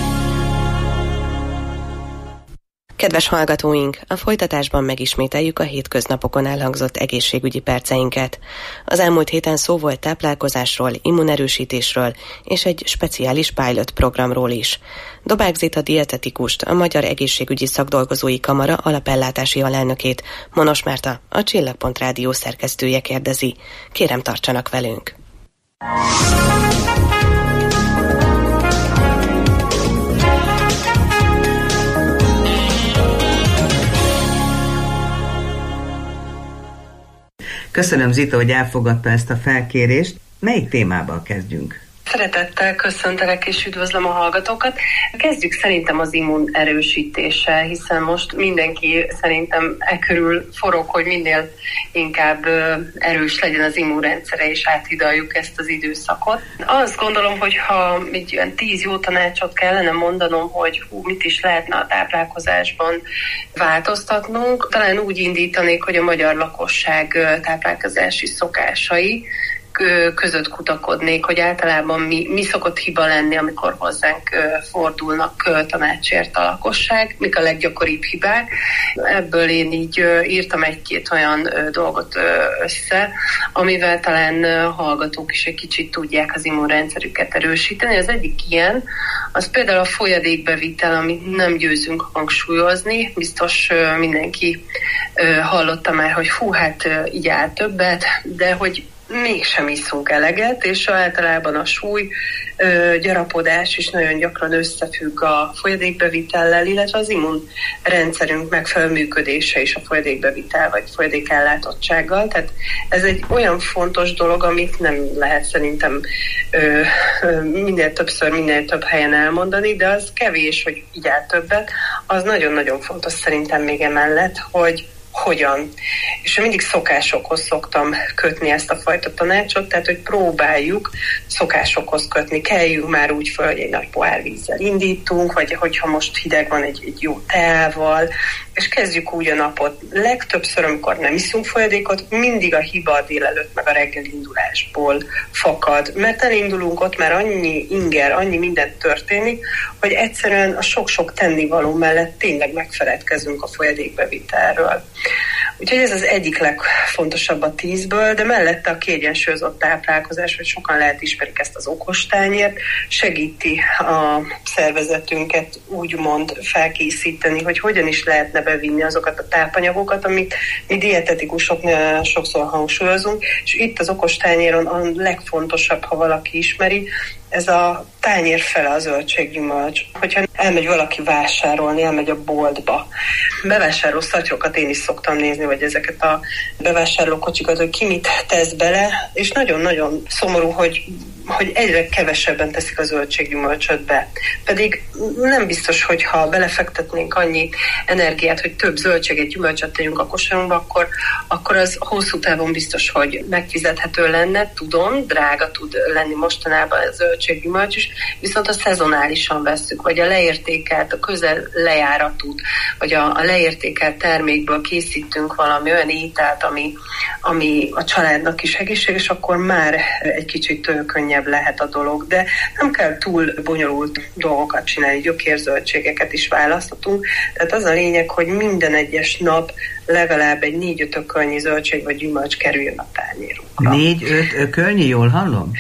Kedves hallgatóink, a folytatásban megismételjük a hétköznapokon elhangzott egészségügyi perceinket. Az elmúlt héten szó volt táplálkozásról, immunerősítésről és egy speciális pilot programról is. Dobák Zita dietetikust, a Magyar Egészségügyi Szakdolgozói Kamara alapellátási alelnökét, Monos Márta, a Csillagpont Rádió szerkesztője kérdezi. Kérem, tartsanak velünk! Köszönöm, Zita, hogy elfogadta ezt a felkérést. Melyik témával kezdjünk? Szeretettel köszöntelek és üdvözlöm a hallgatókat. Kezdjük szerintem az immun erősítéssel, hiszen most mindenki szerintem körül forog, hogy minél inkább erős legyen az immunrendszere, és áthidaljuk ezt az időszakot. Azt gondolom, hogy ha egy olyan 10 jó tanácsot kellene mondanom, hogy mit is lehetne a táplálkozásban változtatnunk, talán úgy indítanék, hogy a magyar lakosság táplálkozási szokásai között kutakodnék, hogy általában mi szokott hiba lenni, amikor hozzánk fordulnak tanácsért a lakosság, mik a leggyakoribb hibák. Ebből én így írtam egy-két olyan dolgot össze, amivel talán hallgatók is egy kicsit tudják az immunrendszerüket erősíteni. Az egyik ilyen, az például a folyadékbevitel, amit nem győzünk hangsúlyozni. Biztos mindenki hallotta már, hogy így áll többet, de hogy mégsem iszunk eleget, és általában a súly gyarapodás is nagyon gyakran összefügg a folyadékbevitellel, illetve az immunrendszerünk megfelelő működése is a folyadékbevitel vagy folyadékellátottsággal. Tehát ez egy olyan fontos dolog, amit nem lehet szerintem minél több helyen elmondani, de az kevés, hogy így áll többet. Az nagyon-nagyon fontos szerintem még emellett, hogy hogyan. És mindig szokásokhoz szoktam kötni ezt a fajta tanácsot, tehát, hogy próbáljuk szokásokhoz kötni. Keljünk már úgy föl, hogy egy nagy pohár vízzel indítunk, vagy hogyha most hideg van, egy jó teával, és kezdjük úgy a napot. Legtöbbször, amikor nem iszunk folyadékot, mindig a hiba a délelőtt meg a reggel indulásból fakad, mert elindulunk, ott már annyi inger, annyi minden történik, hogy egyszerűen a sok-sok tennivaló mellett tényleg megfeledkezünk a folyadékbevitelről. Úgyhogy ez az egyik legfontosabb a 10-ből, de mellette a kiegyensúlyozott táplálkozás, hogy sokan lehet ismerik ezt az okostányért, segíti a szervezetünket úgymond felkészíteni, hogy hogyan is lehetne bevinni azokat a tápanyagokat, amit mi dietetikusok sokszor hangsúlyozunk, és itt az okostányéron a legfontosabb, ha valaki ismeri, ez a tányér fele a zöldséggyümölcs. Hogyha elmegy valaki vásárolni, elmegy a boltba, bevásárló szatyrokat én is szoktam nézni, vagy ezeket a bevásárlókocsikat, hogy ki mit tesz bele, és nagyon-nagyon szomorú, hogy egyre kevesebben teszik a zöldséggyümölcsöt be. Pedig nem biztos, hogy ha belefektetnénk annyi energiát, hogy több zöldséget, gyümölcsöt tegyünk a kosarunkba, akkor az hosszú távon biztos, hogy megfizethető lenne. Tudom, drága tud lenni mostanában a zöldséggyümölcs is, viszont a szezonálisan vesszük, vagy a leértékelt, a közel lejáratút, vagy a leértékelt termékből készítünk valami olyan ételt, ami a családnak is egészséges, akkor már egy kicsit könnyebb lehet a dolog, de nem kell túl bonyolult dolgokat csinálni, gyökérzöldségeket is választhatunk. Tehát az a lényeg, hogy minden egyes nap legalább egy 4-5 ökölnyi zöldség vagy gyümölcs kerüljön a tányérunkra. 4-5 ökölnyi, jól hallom?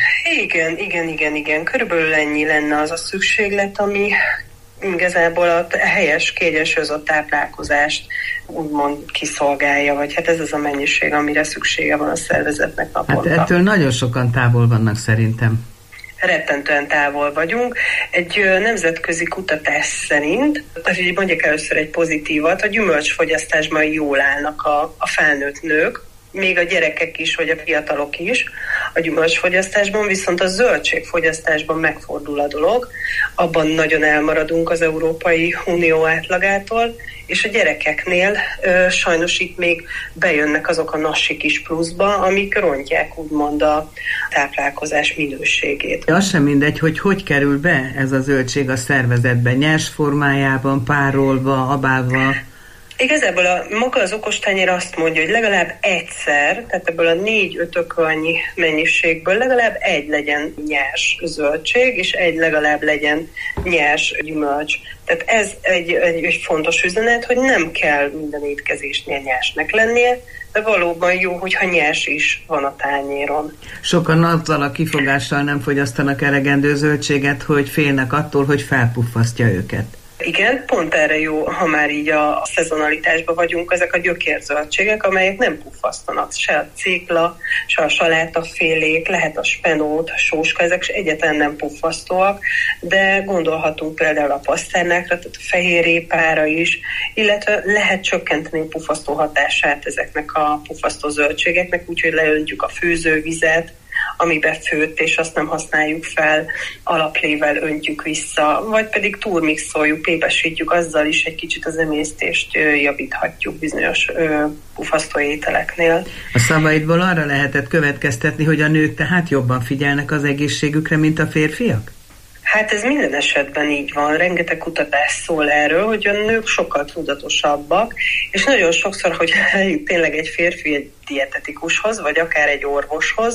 Igen. Körülbelül ennyi lenne az a szükséglet, ami igazából a helyes, kiegyensúlyozott táplálkozást úgymond kiszolgálja, vagy hát ez az a mennyiség, amire szüksége van a szervezetnek naponta. Hát ettől nagyon sokan távol vannak szerintem. Rettentően távol vagyunk. Egy nemzetközi kutatás szerint, tehát így mondjuk először egy pozitívat, a gyümölcsfogyasztásban jól állnak a felnőtt nők, még a gyerekek is, vagy a fiatalok is a gyümölcsfogyasztásban, viszont a zöldségfogyasztásban megfordul a dolog. Abban nagyon elmaradunk az Európai Unió átlagától, és a gyerekeknél sajnos itt még bejönnek azok a nassi kis pluszba, amik rontják úgymond a táplálkozás minőségét. Az sem mindegy, hogy kerül be ez a zöldség a szervezetbe, nyers formájában, párolva, abálva. Igazából maga az okostányér azt mondja, hogy legalább egyszer, tehát ebből a 4-5 ökölnyi mennyiségből legalább egy legyen nyers zöldség, és egy legalább legyen nyers gyümölcs. Tehát ez egy fontos üzenet, hogy nem kell minden étkezésnél nyersnek lennie, de valóban jó, hogyha nyers is van a tányéron. Sokan azzal a kifogással nem fogyasztanak elegendő zöldséget, hogy félnek attól, hogy felpuffasztja őket. Igen, pont erre jó, ha már így a szezonalitásban vagyunk, ezek a gyökérzöldségek, amelyek nem puffasztanak, se a cékla, se a salátafélék, lehet a spenót, a sóska, ezek egyáltalán nem puffasztóak, de gondolhatunk például a paszternákra, tehát a fehérrépára is, illetve lehet csökkenteni a puffasztó hatását ezeknek a puffasztó zöldségeknek, úgyhogy leöntjük a főzővizet, amiben főtt, és azt nem használjuk fel, alaplével öntjük vissza, vagy pedig turmixoljuk, pépesítjük, azzal is egy kicsit az emésztést javíthatjuk bizonyos puffasztó ételeknél. A szavaidból arra lehetett következtetni, hogy a nők tehát jobban figyelnek az egészségükre, mint a férfiak? Hát ez minden esetben így van. Rengeteg kutatás szól erről, hogy a nők sokkal tudatosabbak, és nagyon sokszor, hogy tényleg egy férfi egy dietetikushoz, vagy akár egy orvoshoz,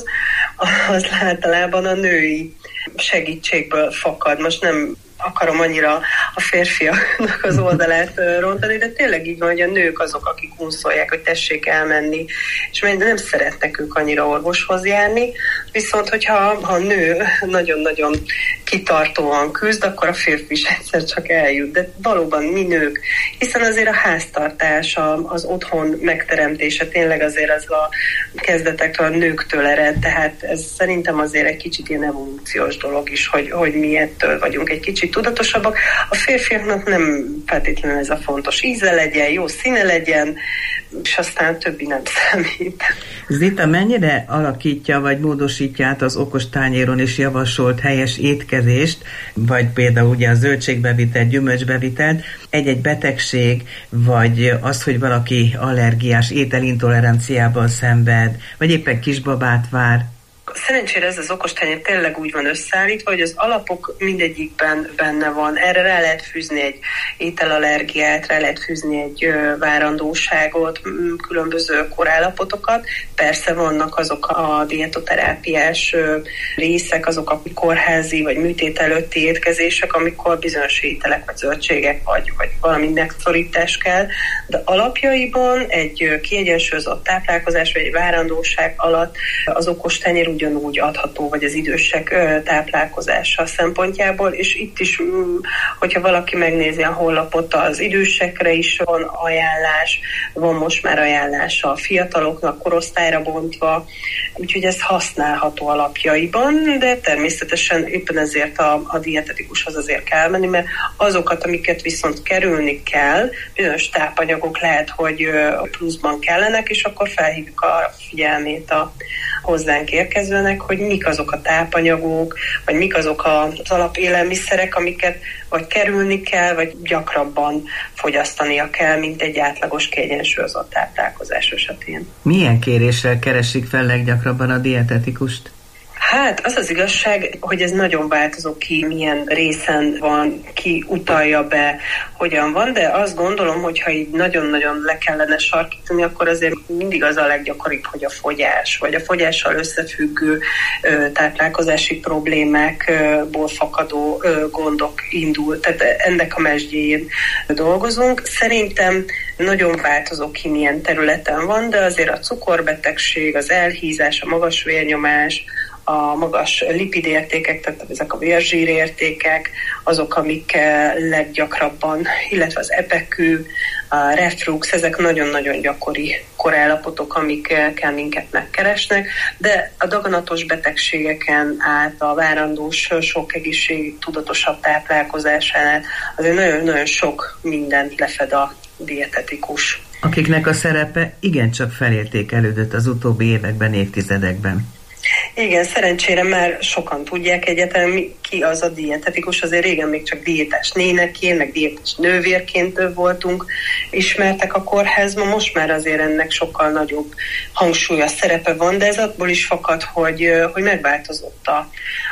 az általában a női segítségből fakad. Most nem akarom annyira a férfiaknak az oldalát rontani, de tényleg így van, hogy a nők azok, akik unszolják, hogy tessék elmenni, és nem szeretnek ők annyira orvoshoz járni, viszont hogyha a nő nagyon-nagyon kitartóan küzd, akkor a férfi is egyszer csak eljut. De valóban mi nők, hiszen azért a háztartás, az otthon megteremtése tényleg azért az a kezdetektől a nőktől ered, tehát ez szerintem azért egy kicsit ilyen evolúciós dolog is, hogy mi ettől vagyunk egy kicsit tudatosabbak. A férfiaknak nem feltétlenül ez a fontos. Íze legyen, jó színe legyen, és aztán többi nem számít. Zita, mennyire alakítja vagy módosítja át az okostányéron is javasolt helyes étkezést, vagy például ugye a zöldségbevitelt, gyümölcsbevitelt, egy-egy betegség, vagy az, hogy valaki allergiás ételintoleranciával szenved, vagy éppen kisbabát vár? Szerencsére ez az okostányér tényleg úgy van összeállítva, hogy az alapok mindegyikben benne van. Erre rá lehet fűzni egy ételallergiát, rá lehet fűzni egy várandóságot, különböző korállapotokat. Persze vannak azok a dietoterápiás részek, azok a kórházi vagy műtét előtti étkezések, amikor bizonyos ételek vagy zöldségek vagy valami megszorítás kell, de alapjaiban egy kiegyensúlyozott táplálkozás vagy egy várandóság alatt az okostányér ugyanúgy adható, vagy az idősek táplálkozása szempontjából, és itt is, hogyha valaki megnézi a honlapot, az idősekre is van ajánlás, van most már ajánlás a fiataloknak korosztályra bontva, úgyhogy ez használható alapjaiban, de természetesen éppen ezért a dietetikushoz azért kell menni, mert azokat, amiket viszont kerülni kell, bizonyos tápanyagok lehet, hogy pluszban kellenek, és akkor felhívjuk a figyelmét a hozzánk érkezőnek, hogy mik azok a tápanyagok, vagy mik azok az alapélelmiszerek, amiket vagy kerülni kell, vagy gyakrabban fogyasztania kell, mint egy átlagos kiegyensúlyozott táplálkozás esetén. Milyen kéréssel keresik fel leggyakrabban a dietetikust? Hát az az igazság, hogy ez nagyon változó, ki milyen részen van, ki utalja be, hogyan van, de azt gondolom, hogy ha így nagyon-nagyon le kellene sarkítani, akkor azért mindig az a leggyakoribb, hogy a fogyás, vagy a fogyással összefüggő táplálkozási problémákból fakadó gondok indul. Tehát ennek a mesdjén dolgozunk. Szerintem nagyon változó, ki milyen területen van, de azért a cukorbetegség, az elhízás, a magas vérnyomás, a magas lipidértékek, tehát ezek a vérzsírértékek, azok, amik leggyakrabban, illetve az epekű, a reflux, ezek nagyon-nagyon gyakori korállapotok, amikkel minket megkeresnek, de a daganatos betegségeken át, a várandós sok egészség tudatosabb táplálkozásán át azért nagyon-nagyon sok mindent lefed a dietetikus. Akiknek a szerepe igencsak felértékelődött az utóbbi években, évtizedekben. Igen, szerencsére már sokan tudják egyáltalán, ki az a dietetikus. Azért régen még csak diétás néneként, meg diétás nővérként voltunk ismertek a kórházban. Most már azért ennek sokkal nagyobb hangsúlyos szerepe van, de ez abból is fakad, hogy megváltozott a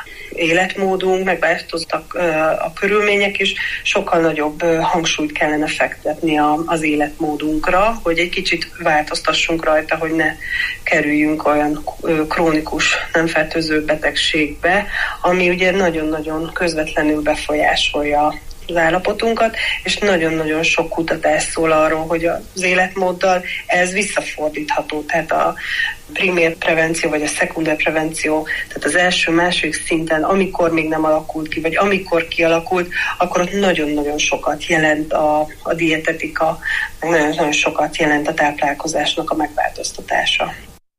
életmódunk, megváltoztak a körülmények, és sokkal nagyobb hangsúlyt kellene fektetni az életmódunkra, hogy egy kicsit változtassunk rajta, hogy ne kerüljünk olyan krónikus, nem fertőző betegségbe, ami ugye nagyon-nagyon közvetlenül befolyásolja az állapotunkat, és nagyon-nagyon sok kutatás szól arról, hogy az életmóddal ez visszafordítható, tehát a primér prevenció vagy a szekunder prevenció, tehát az első-második szinten, amikor még nem alakult ki, vagy amikor kialakult, akkor ott nagyon-nagyon sokat jelent a dietetika, meg nagyon-nagyon sokat jelent a táplálkozásnak a megváltoztatása.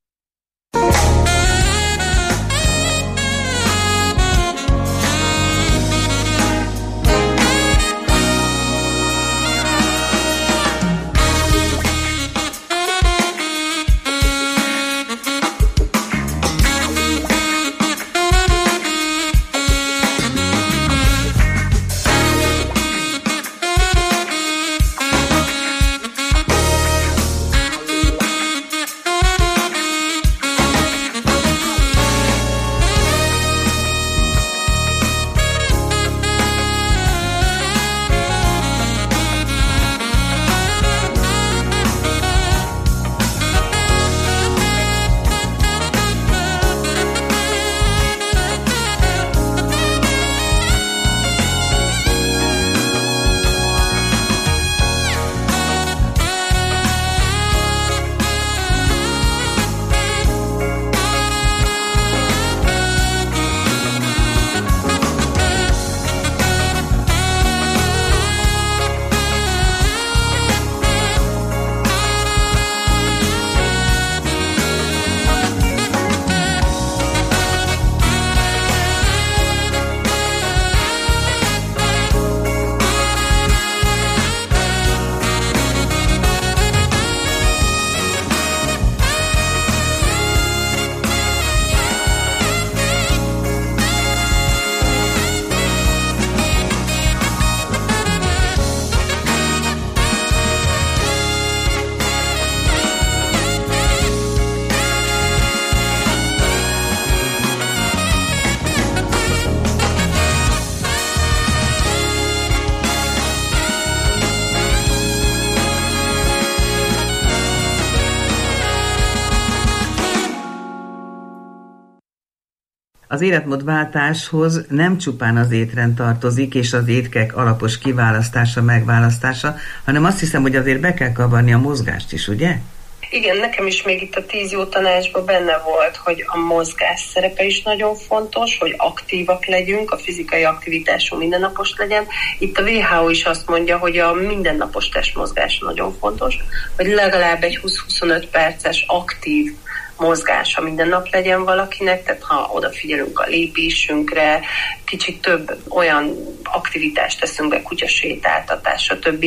Az életmódváltáshoz nem csupán az étrend tartozik, és az étkek alapos kiválasztása, megválasztása, hanem azt hiszem, hogy azért be kell kavarni a mozgást is, ugye? Igen, nekem is még itt a 10 jó tanácsban benne volt, hogy a mozgás szerepe is nagyon fontos, hogy aktívak legyünk, a fizikai aktivitásunk mindennapos legyen. Itt a WHO is azt mondja, hogy a mindennapos testmozgás nagyon fontos, hogy legalább egy 20-25 perces aktív mozgása minden nap legyen valakinek, tehát ha odafigyelünk a lépésünkre, kicsit több olyan aktivitást teszünk be, kutyasétáltatás, stb.,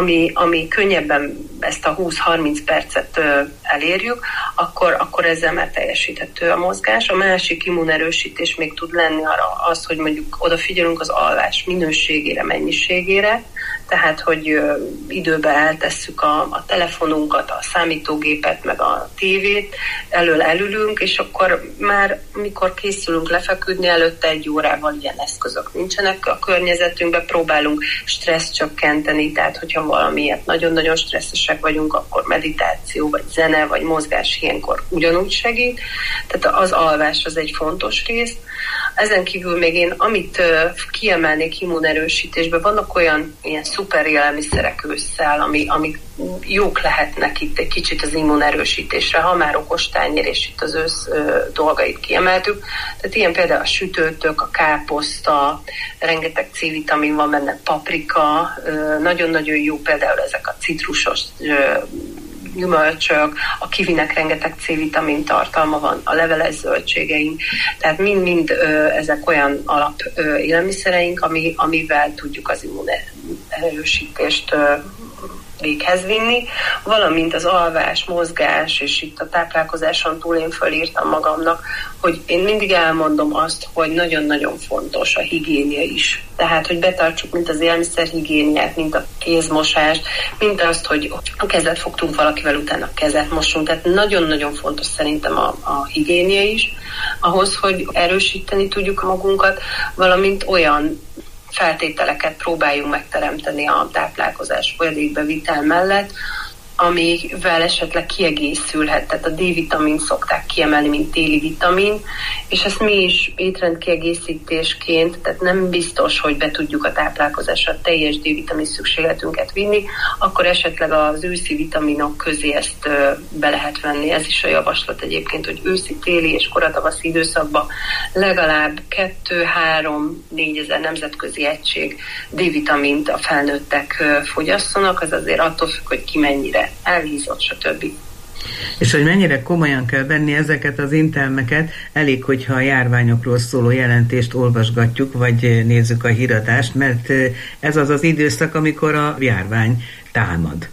ami könnyebben ezt a 20-30 percet elérjük, akkor ezzel már teljesíthető a mozgás. A másik immunerősítés még tud lenni arra az, hogy mondjuk odafigyelünk az alvás minőségére, mennyiségére, tehát, hogy időben eltesszük a telefonunkat, a számítógépet, meg a tévét, elülünk, és akkor már, mikor készülünk lefeküdni, előtte 1 órával ilyen eszközök nincsenek a környezetünkben, próbálunk stresszt csökkenteni, tehát, hogyha valamiért nagyon-nagyon stresszesek vagyunk, akkor meditáció, vagy zene, vagy mozgás ilyenkor ugyanúgy segít, tehát az alvás az egy fontos rész. Ezen kívül még én, amit kiemelnék immunerősítésben, vannak olyan ilyen szuper élelmiszerek ősszel, amik jók lehetnek itt egy kicsit az immunerősítésre, ha már okostányér, és itt az ősz dolgait kiemeltük. Tehát ilyen például a sütőtök, a káposzta, rengeteg C-vitamin van benne, paprika, nagyon-nagyon jó például ezek a citrusos gyümölcsök, a kivinek rengeteg C-vitamin tartalma van, a leveles zöldségeink, tehát mind-mind ezek olyan alap élelmiszereink, amivel tudjuk az immunerősítést véghez vinni, valamint az alvás, mozgás, és itt a táplálkozáson túl én fölírtam magamnak, hogy én mindig elmondom azt, hogy nagyon-nagyon fontos a higiénia is. Tehát, hogy betartsuk mint az élelmiszerhigiéniát, mint a kézmosást, mint azt, hogy a kezet fogtunk valakivel, utána kezet mosunk. Tehát nagyon-nagyon fontos szerintem a higiénia is, ahhoz, hogy erősíteni tudjuk magunkat, valamint olyan feltételeket próbáljunk megteremteni a táplálkozás folyadékbevitel mellett, amivel esetleg kiegészülhet, tehát a D-vitamint szokták kiemelni, mint téli vitamin, és ezt mi is étrendkiegészítésként, tehát nem biztos, hogy be tudjuk a táplálkozásra teljes D-vitamin szükségletünket vinni, akkor esetleg az őszi vitaminok közé ezt be lehet venni. Ez is a javaslat egyébként, hogy őszi, téli és koratavaszi időszakban legalább 2-3-4 ezer nemzetközi egység D-vitamint a felnőttek fogyasszanak, az azért attól függ, hogy ki mennyire elhízott, stb. És hogy mennyire komolyan kell venni ezeket az intelmeket, elég, hogyha a járványokról szóló jelentést olvasgatjuk, vagy nézzük a híradást, mert ez az az időszak, amikor a járvány támad.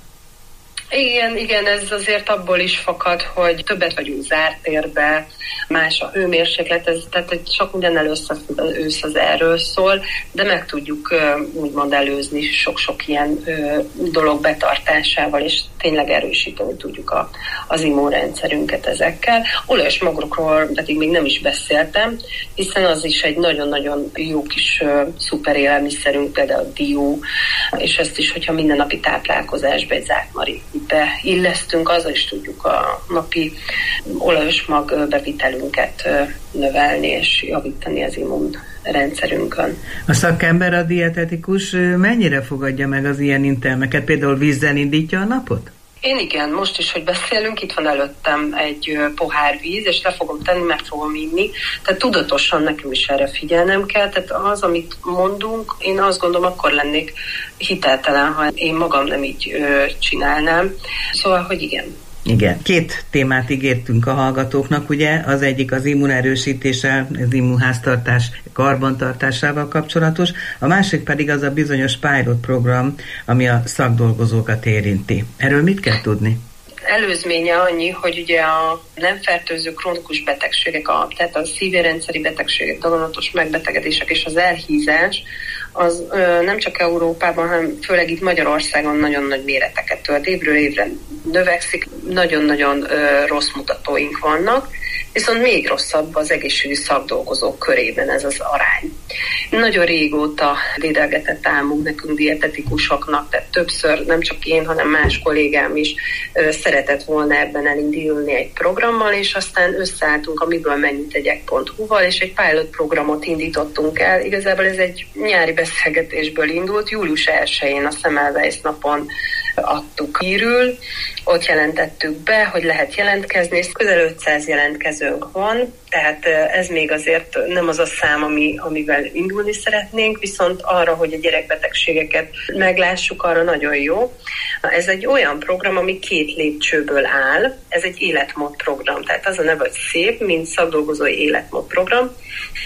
Igen, ez azért abból is fakad, hogy többet vagyunk zárt térbe, más a hőmérséklet, tehát sok mindennel összefügg, az ősz az erről szól, de meg tudjuk úgymond előzni sok-sok ilyen dolog betartásával, és tényleg erősíteni tudjuk az immunrendszerünket ezekkel. Olajos magokról pedig még nem is beszéltem, hiszen az is egy nagyon-nagyon jó kis szuper élelmiszerünk, például a dió, és ezt is, hogyha mindennapi táplálkozásba egy zsákmari beillesztünk, azzal is tudjuk a napi olajos mag bevitelünket növelni és javítani az immunrendszerünkön. A szakember, a dietetikus mennyire fogadja meg az ilyen intelmeket? Például vízzel indítja a napot? Én igen, most is, hogy beszélünk, itt van előttem egy pohár víz, és le fogom tenni, meg fogom inni. Tehát tudatosan nekem is erre figyelnem kell. Tehát az, amit mondunk, én azt gondolom, akkor lennék hiteltelen, ha én magam nem így csinálnám. Szóval, hogy igen. Igen. 2 témát ígértünk a hallgatóknak, ugye? Az egyik az immunerősítéssel, az immunháztartás karbantartásával kapcsolatos, a másik pedig az a bizonyos pilot program, ami a szakdolgozókat érinti. Erről mit kell tudni? Előzménye annyi, hogy ugye a nem fertőző krónikus betegségek, tehát a szívérendszeri betegségek, daganatos megbetegedések és az elhízás, az nem csak Európában, hanem főleg itt Magyarországon nagyon nagy méreteket tölt. Évről évre növekszik, nagyon-nagyon rossz mutatóink vannak, viszont még rosszabb az egészségügyi szakdolgozók körében ez az arány. Nagyon régóta dédelgetett álmunk nekünk dietetikusoknak, tehát többször nem csak én, hanem más kollégám is szeretett volna ebben elindulni egy programmal, és aztán összeálltunk a miből-mennyit-tegyek.hu-val, és egy pilot programot indítottunk el. Igazából ez egy nyári beszélgetésből indult, július 1-én a Semmelweis napon adtuk hírül, ott jelentettük be, hogy lehet jelentkezni, és közel 500 jelentkezőnk van, tehát ez még azért nem az a szám, amivel indulni szeretnénk, viszont arra, hogy a gyerekbetegségeket meglássuk, arra nagyon jó. Ez egy olyan program, ami 2 lépcsőből áll, ez egy életmód program, tehát az a neve, hogy szép, mint szakdolgozói életmód program,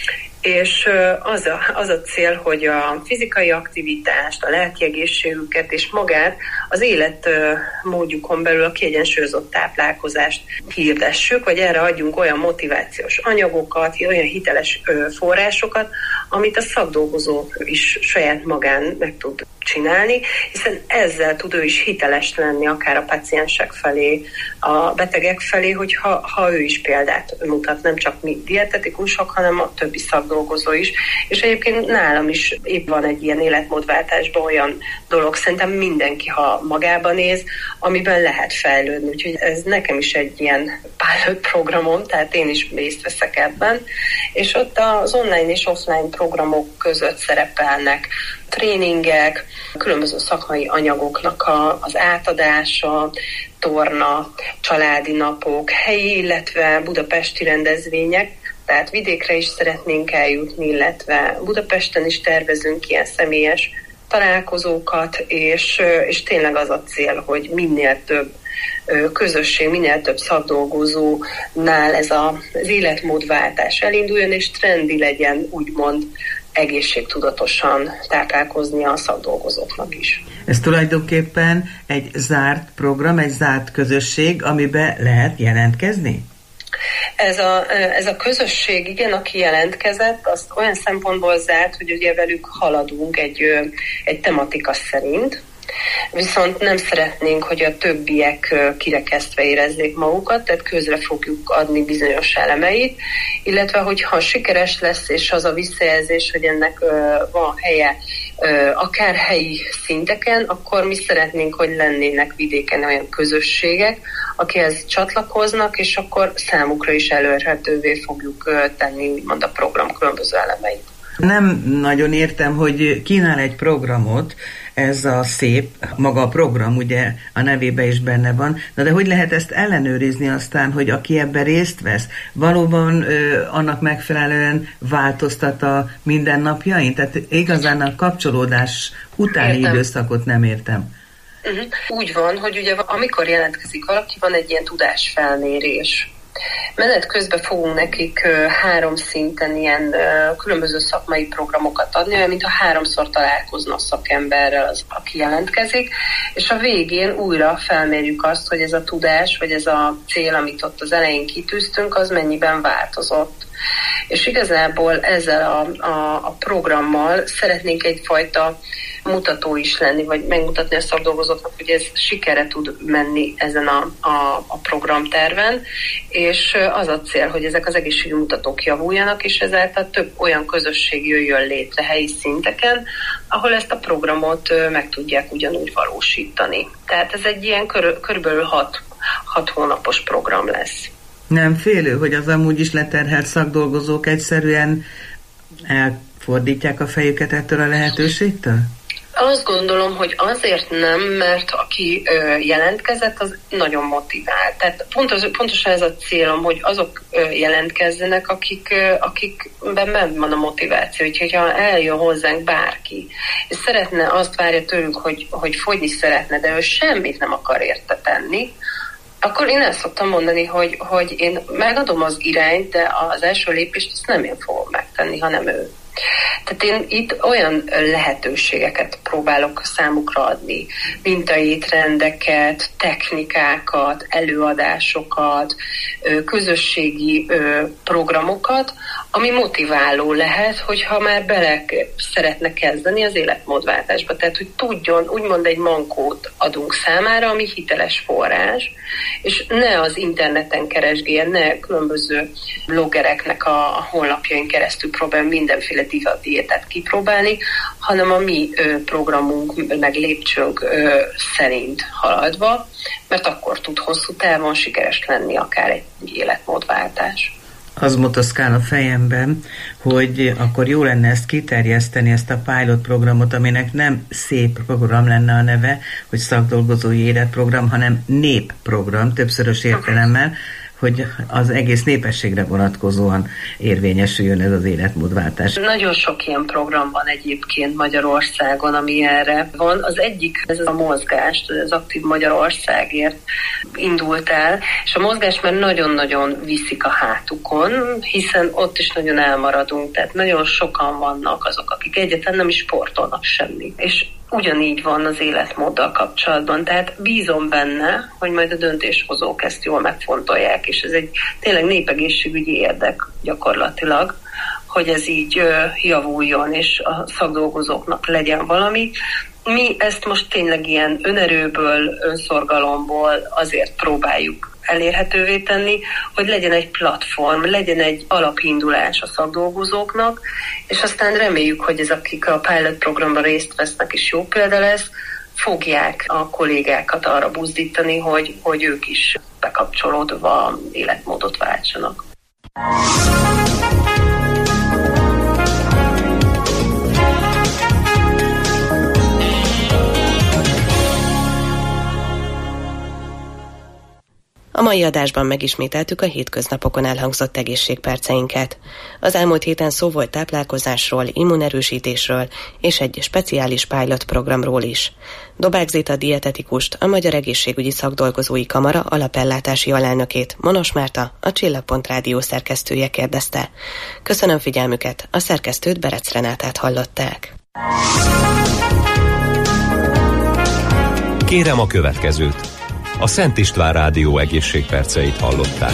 és az a cél, hogy a fizikai aktivitást, a lelki egészségüket és magát az életmódjukon belül a kiegyensúlyozott táplálkozást hirdessük, vagy erre adjunk olyan motivációs anyagokat, olyan hiteles forrásokat, amit a szakdolgozó is saját magán meg tud csinálni, hiszen ezzel tud ő is hiteles lenni akár a paciensek felé, a betegek felé, hogy ha ő is példát mutat, nem csak mi dietetikusok, hanem a többi szakdolgozó is. És egyébként nálam is épp van egy ilyen életmódváltásban olyan dolog, szerintem mindenki, ha magába néz, amiben lehet fejlődni. Úgyhogy ez nekem is egy ilyen pilot programom, tehát én is részt veszek ebben. És ott az online és offline programok között szerepelnek tréningek, különböző szakmai anyagoknak az átadása, torna, családi napok, helyi, illetve budapesti rendezvények, tehát vidékre is szeretnénk eljutni, illetve Budapesten is tervezünk ilyen személyes találkozókat, és tényleg az a cél, hogy minél több közösség, minél több szakdolgozónál ez az életmódváltás elinduljon, és trendi legyen, úgymond egészségtudatosan táplálkozni a szakdolgozóknak is. Ez tulajdonképpen egy zárt program, egy zárt közösség, amiben lehet jelentkezni? Ez a közösség, igen, aki jelentkezett, az olyan szempontból zárt, hogy ugye velük haladunk egy tematika szerint, viszont nem szeretnénk, hogy a többiek kirekesztve érezzék magukat, tehát közre fogjuk adni bizonyos elemeit, illetve hogyha sikeres lesz, és az a visszajelzés, hogy ennek van helye akár helyi szinteken, akkor mi szeretnénk, hogy lennének vidéken olyan közösségek, akihez csatlakoznak, és akkor számukra is elérhetővé fogjuk tenni, úgymond a program különböző elemeit. Nem nagyon értem, hogy kínál egy programot, ez a szép, maga a program, ugye a nevében is benne van, de hogy lehet ezt ellenőrizni aztán, hogy aki ebben részt vesz, valóban annak megfelelően változtat a mindennapjain? Tehát igazán a kapcsolódás utáni időszakot nem értem. Úgy van, hogy ugye amikor jelentkezik valaki, van egy ilyen tudásfelmérés. Menet közben fogunk nekik 3 szinten ilyen különböző szakmai programokat adni, olyan, mintha 3-szor találkozna a szakemberrel az, aki jelentkezik, és a végén újra felmérjük azt, hogy ez a tudás, vagy ez a cél, amit ott az elején kitűztünk, az mennyiben változott. És igazából ezzel a programmal szeretnénk egyfajta mutató is lenni, vagy megmutatni a szakdolgozóknak, hogy ez sikerre tud menni ezen a programterven, és az a cél, hogy ezek az egészségügyi mutatók javuljanak, és ezáltal több olyan közösség jöjjön létre helyi szinteken, ahol ezt a programot meg tudják ugyanúgy valósítani. Tehát ez egy ilyen körülbelül 6 hónapos program lesz. Nem félő, hogy az amúgy is leterhelt szakdolgozók egyszerűen elfordítják a fejüket ettől a lehetőségtől? Azt gondolom, hogy azért nem, mert aki jelentkezett, az nagyon motivált. Tehát pontosan ez a célom, hogy azok jelentkezzenek, akikben benne van a motiváció. Úgyhogy ha eljön hozzánk bárki, és szeretne, azt várja tőlünk, hogy fogyni szeretne, de ő semmit nem akar érte tenni, akkor én el szoktam mondani, hogy én megadom az irányt, de az első lépést azt nem én fogom megtenni, hanem ő. Tehát én itt olyan lehetőségeket próbálok számukra adni, mintaétrendeket, technikákat, előadásokat, közösségi programokat, ami motiváló lehet, hogyha már bele szeretne kezdeni az életmódváltásba. Tehát, hogy tudjon, úgymond egy mankót adunk számára, ami hiteles forrás, és ne az interneten keresgéljen, ne különböző bloggereknek a honlapjain keresztül próbál mindenféle diétát kipróbálni, hanem a mi programunk meg lépcsőnk szerint haladva, mert akkor tud hosszú távon sikeres lenni akár egy életmódváltás. Az motoszkál a fejemben, hogy akkor jó lenne ezt kiterjeszteni, ezt a pilot programot, aminek nem szép program lenne a neve, hogy szakdolgozói életprogram, hanem népprogram, többszörös értelemmel, hogy az egész népességre vonatkozóan érvényesüljön ez az életmódváltás. Nagyon sok ilyen program van egyébként Magyarországon, ami erre van. Az egyik, ez a mozgás, az Aktív Magyarországért indult el, és a mozgás már nagyon-nagyon viszik a hátukon, hiszen ott is nagyon elmaradunk, tehát nagyon sokan vannak azok, akik egyáltalán nem is sportolnak semmit. És ugyanígy van az életmóddal kapcsolatban, tehát bízom benne, hogy majd a döntéshozók ezt jól megfontolják, és ez egy tényleg népegészségügyi érdek gyakorlatilag, hogy ez így javuljon, és a szakdolgozóknak legyen valami. Mi ezt most tényleg ilyen önerőből, önszorgalomból azért próbáljuk elérhetővé tenni, hogy legyen egy platform, legyen egy alapindulás a szakdolgozóknak, és aztán reméljük, hogy ez, akik a pilot programban részt vesznek, és jó példa lesz, fogják a kollégákat arra buzdítani, hogy ők is bekapcsolódva életmódot váltsanak. A mai adásban megismételtük a hétköznapokon elhangzott egészségperceinket. Az elmúlt héten szó volt táplálkozásról, immunerősítésről és egy speciális pilot programról is. Dobák Zita dietetikust, a Magyar Egészségügyi Szakdolgozói Kamara alapellátási alelnökét, Monos Márta, a Csillagpont Rádió szerkesztője kérdezte. Köszönöm figyelmüket, a szerkesztőt, Berec Renátát hallották. Kérem a következőt. A Szent István Rádió egészségperceit hallották.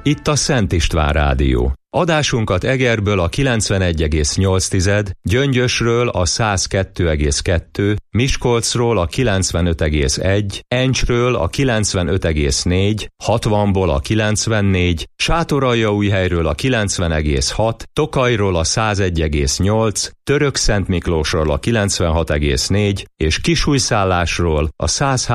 Itt a Szent István Rádió. Adásunkat Egerből a 91,8, Gyöngyösről a 102,2, Miskolcról a 95,1, Encsről a 95,4, 60-ból a 94, Sátoraljaújhelyről a 90,6, Tokajról a 101,8, Törökszentmiklósról a 96,4 és Kisújszállásról a 103,8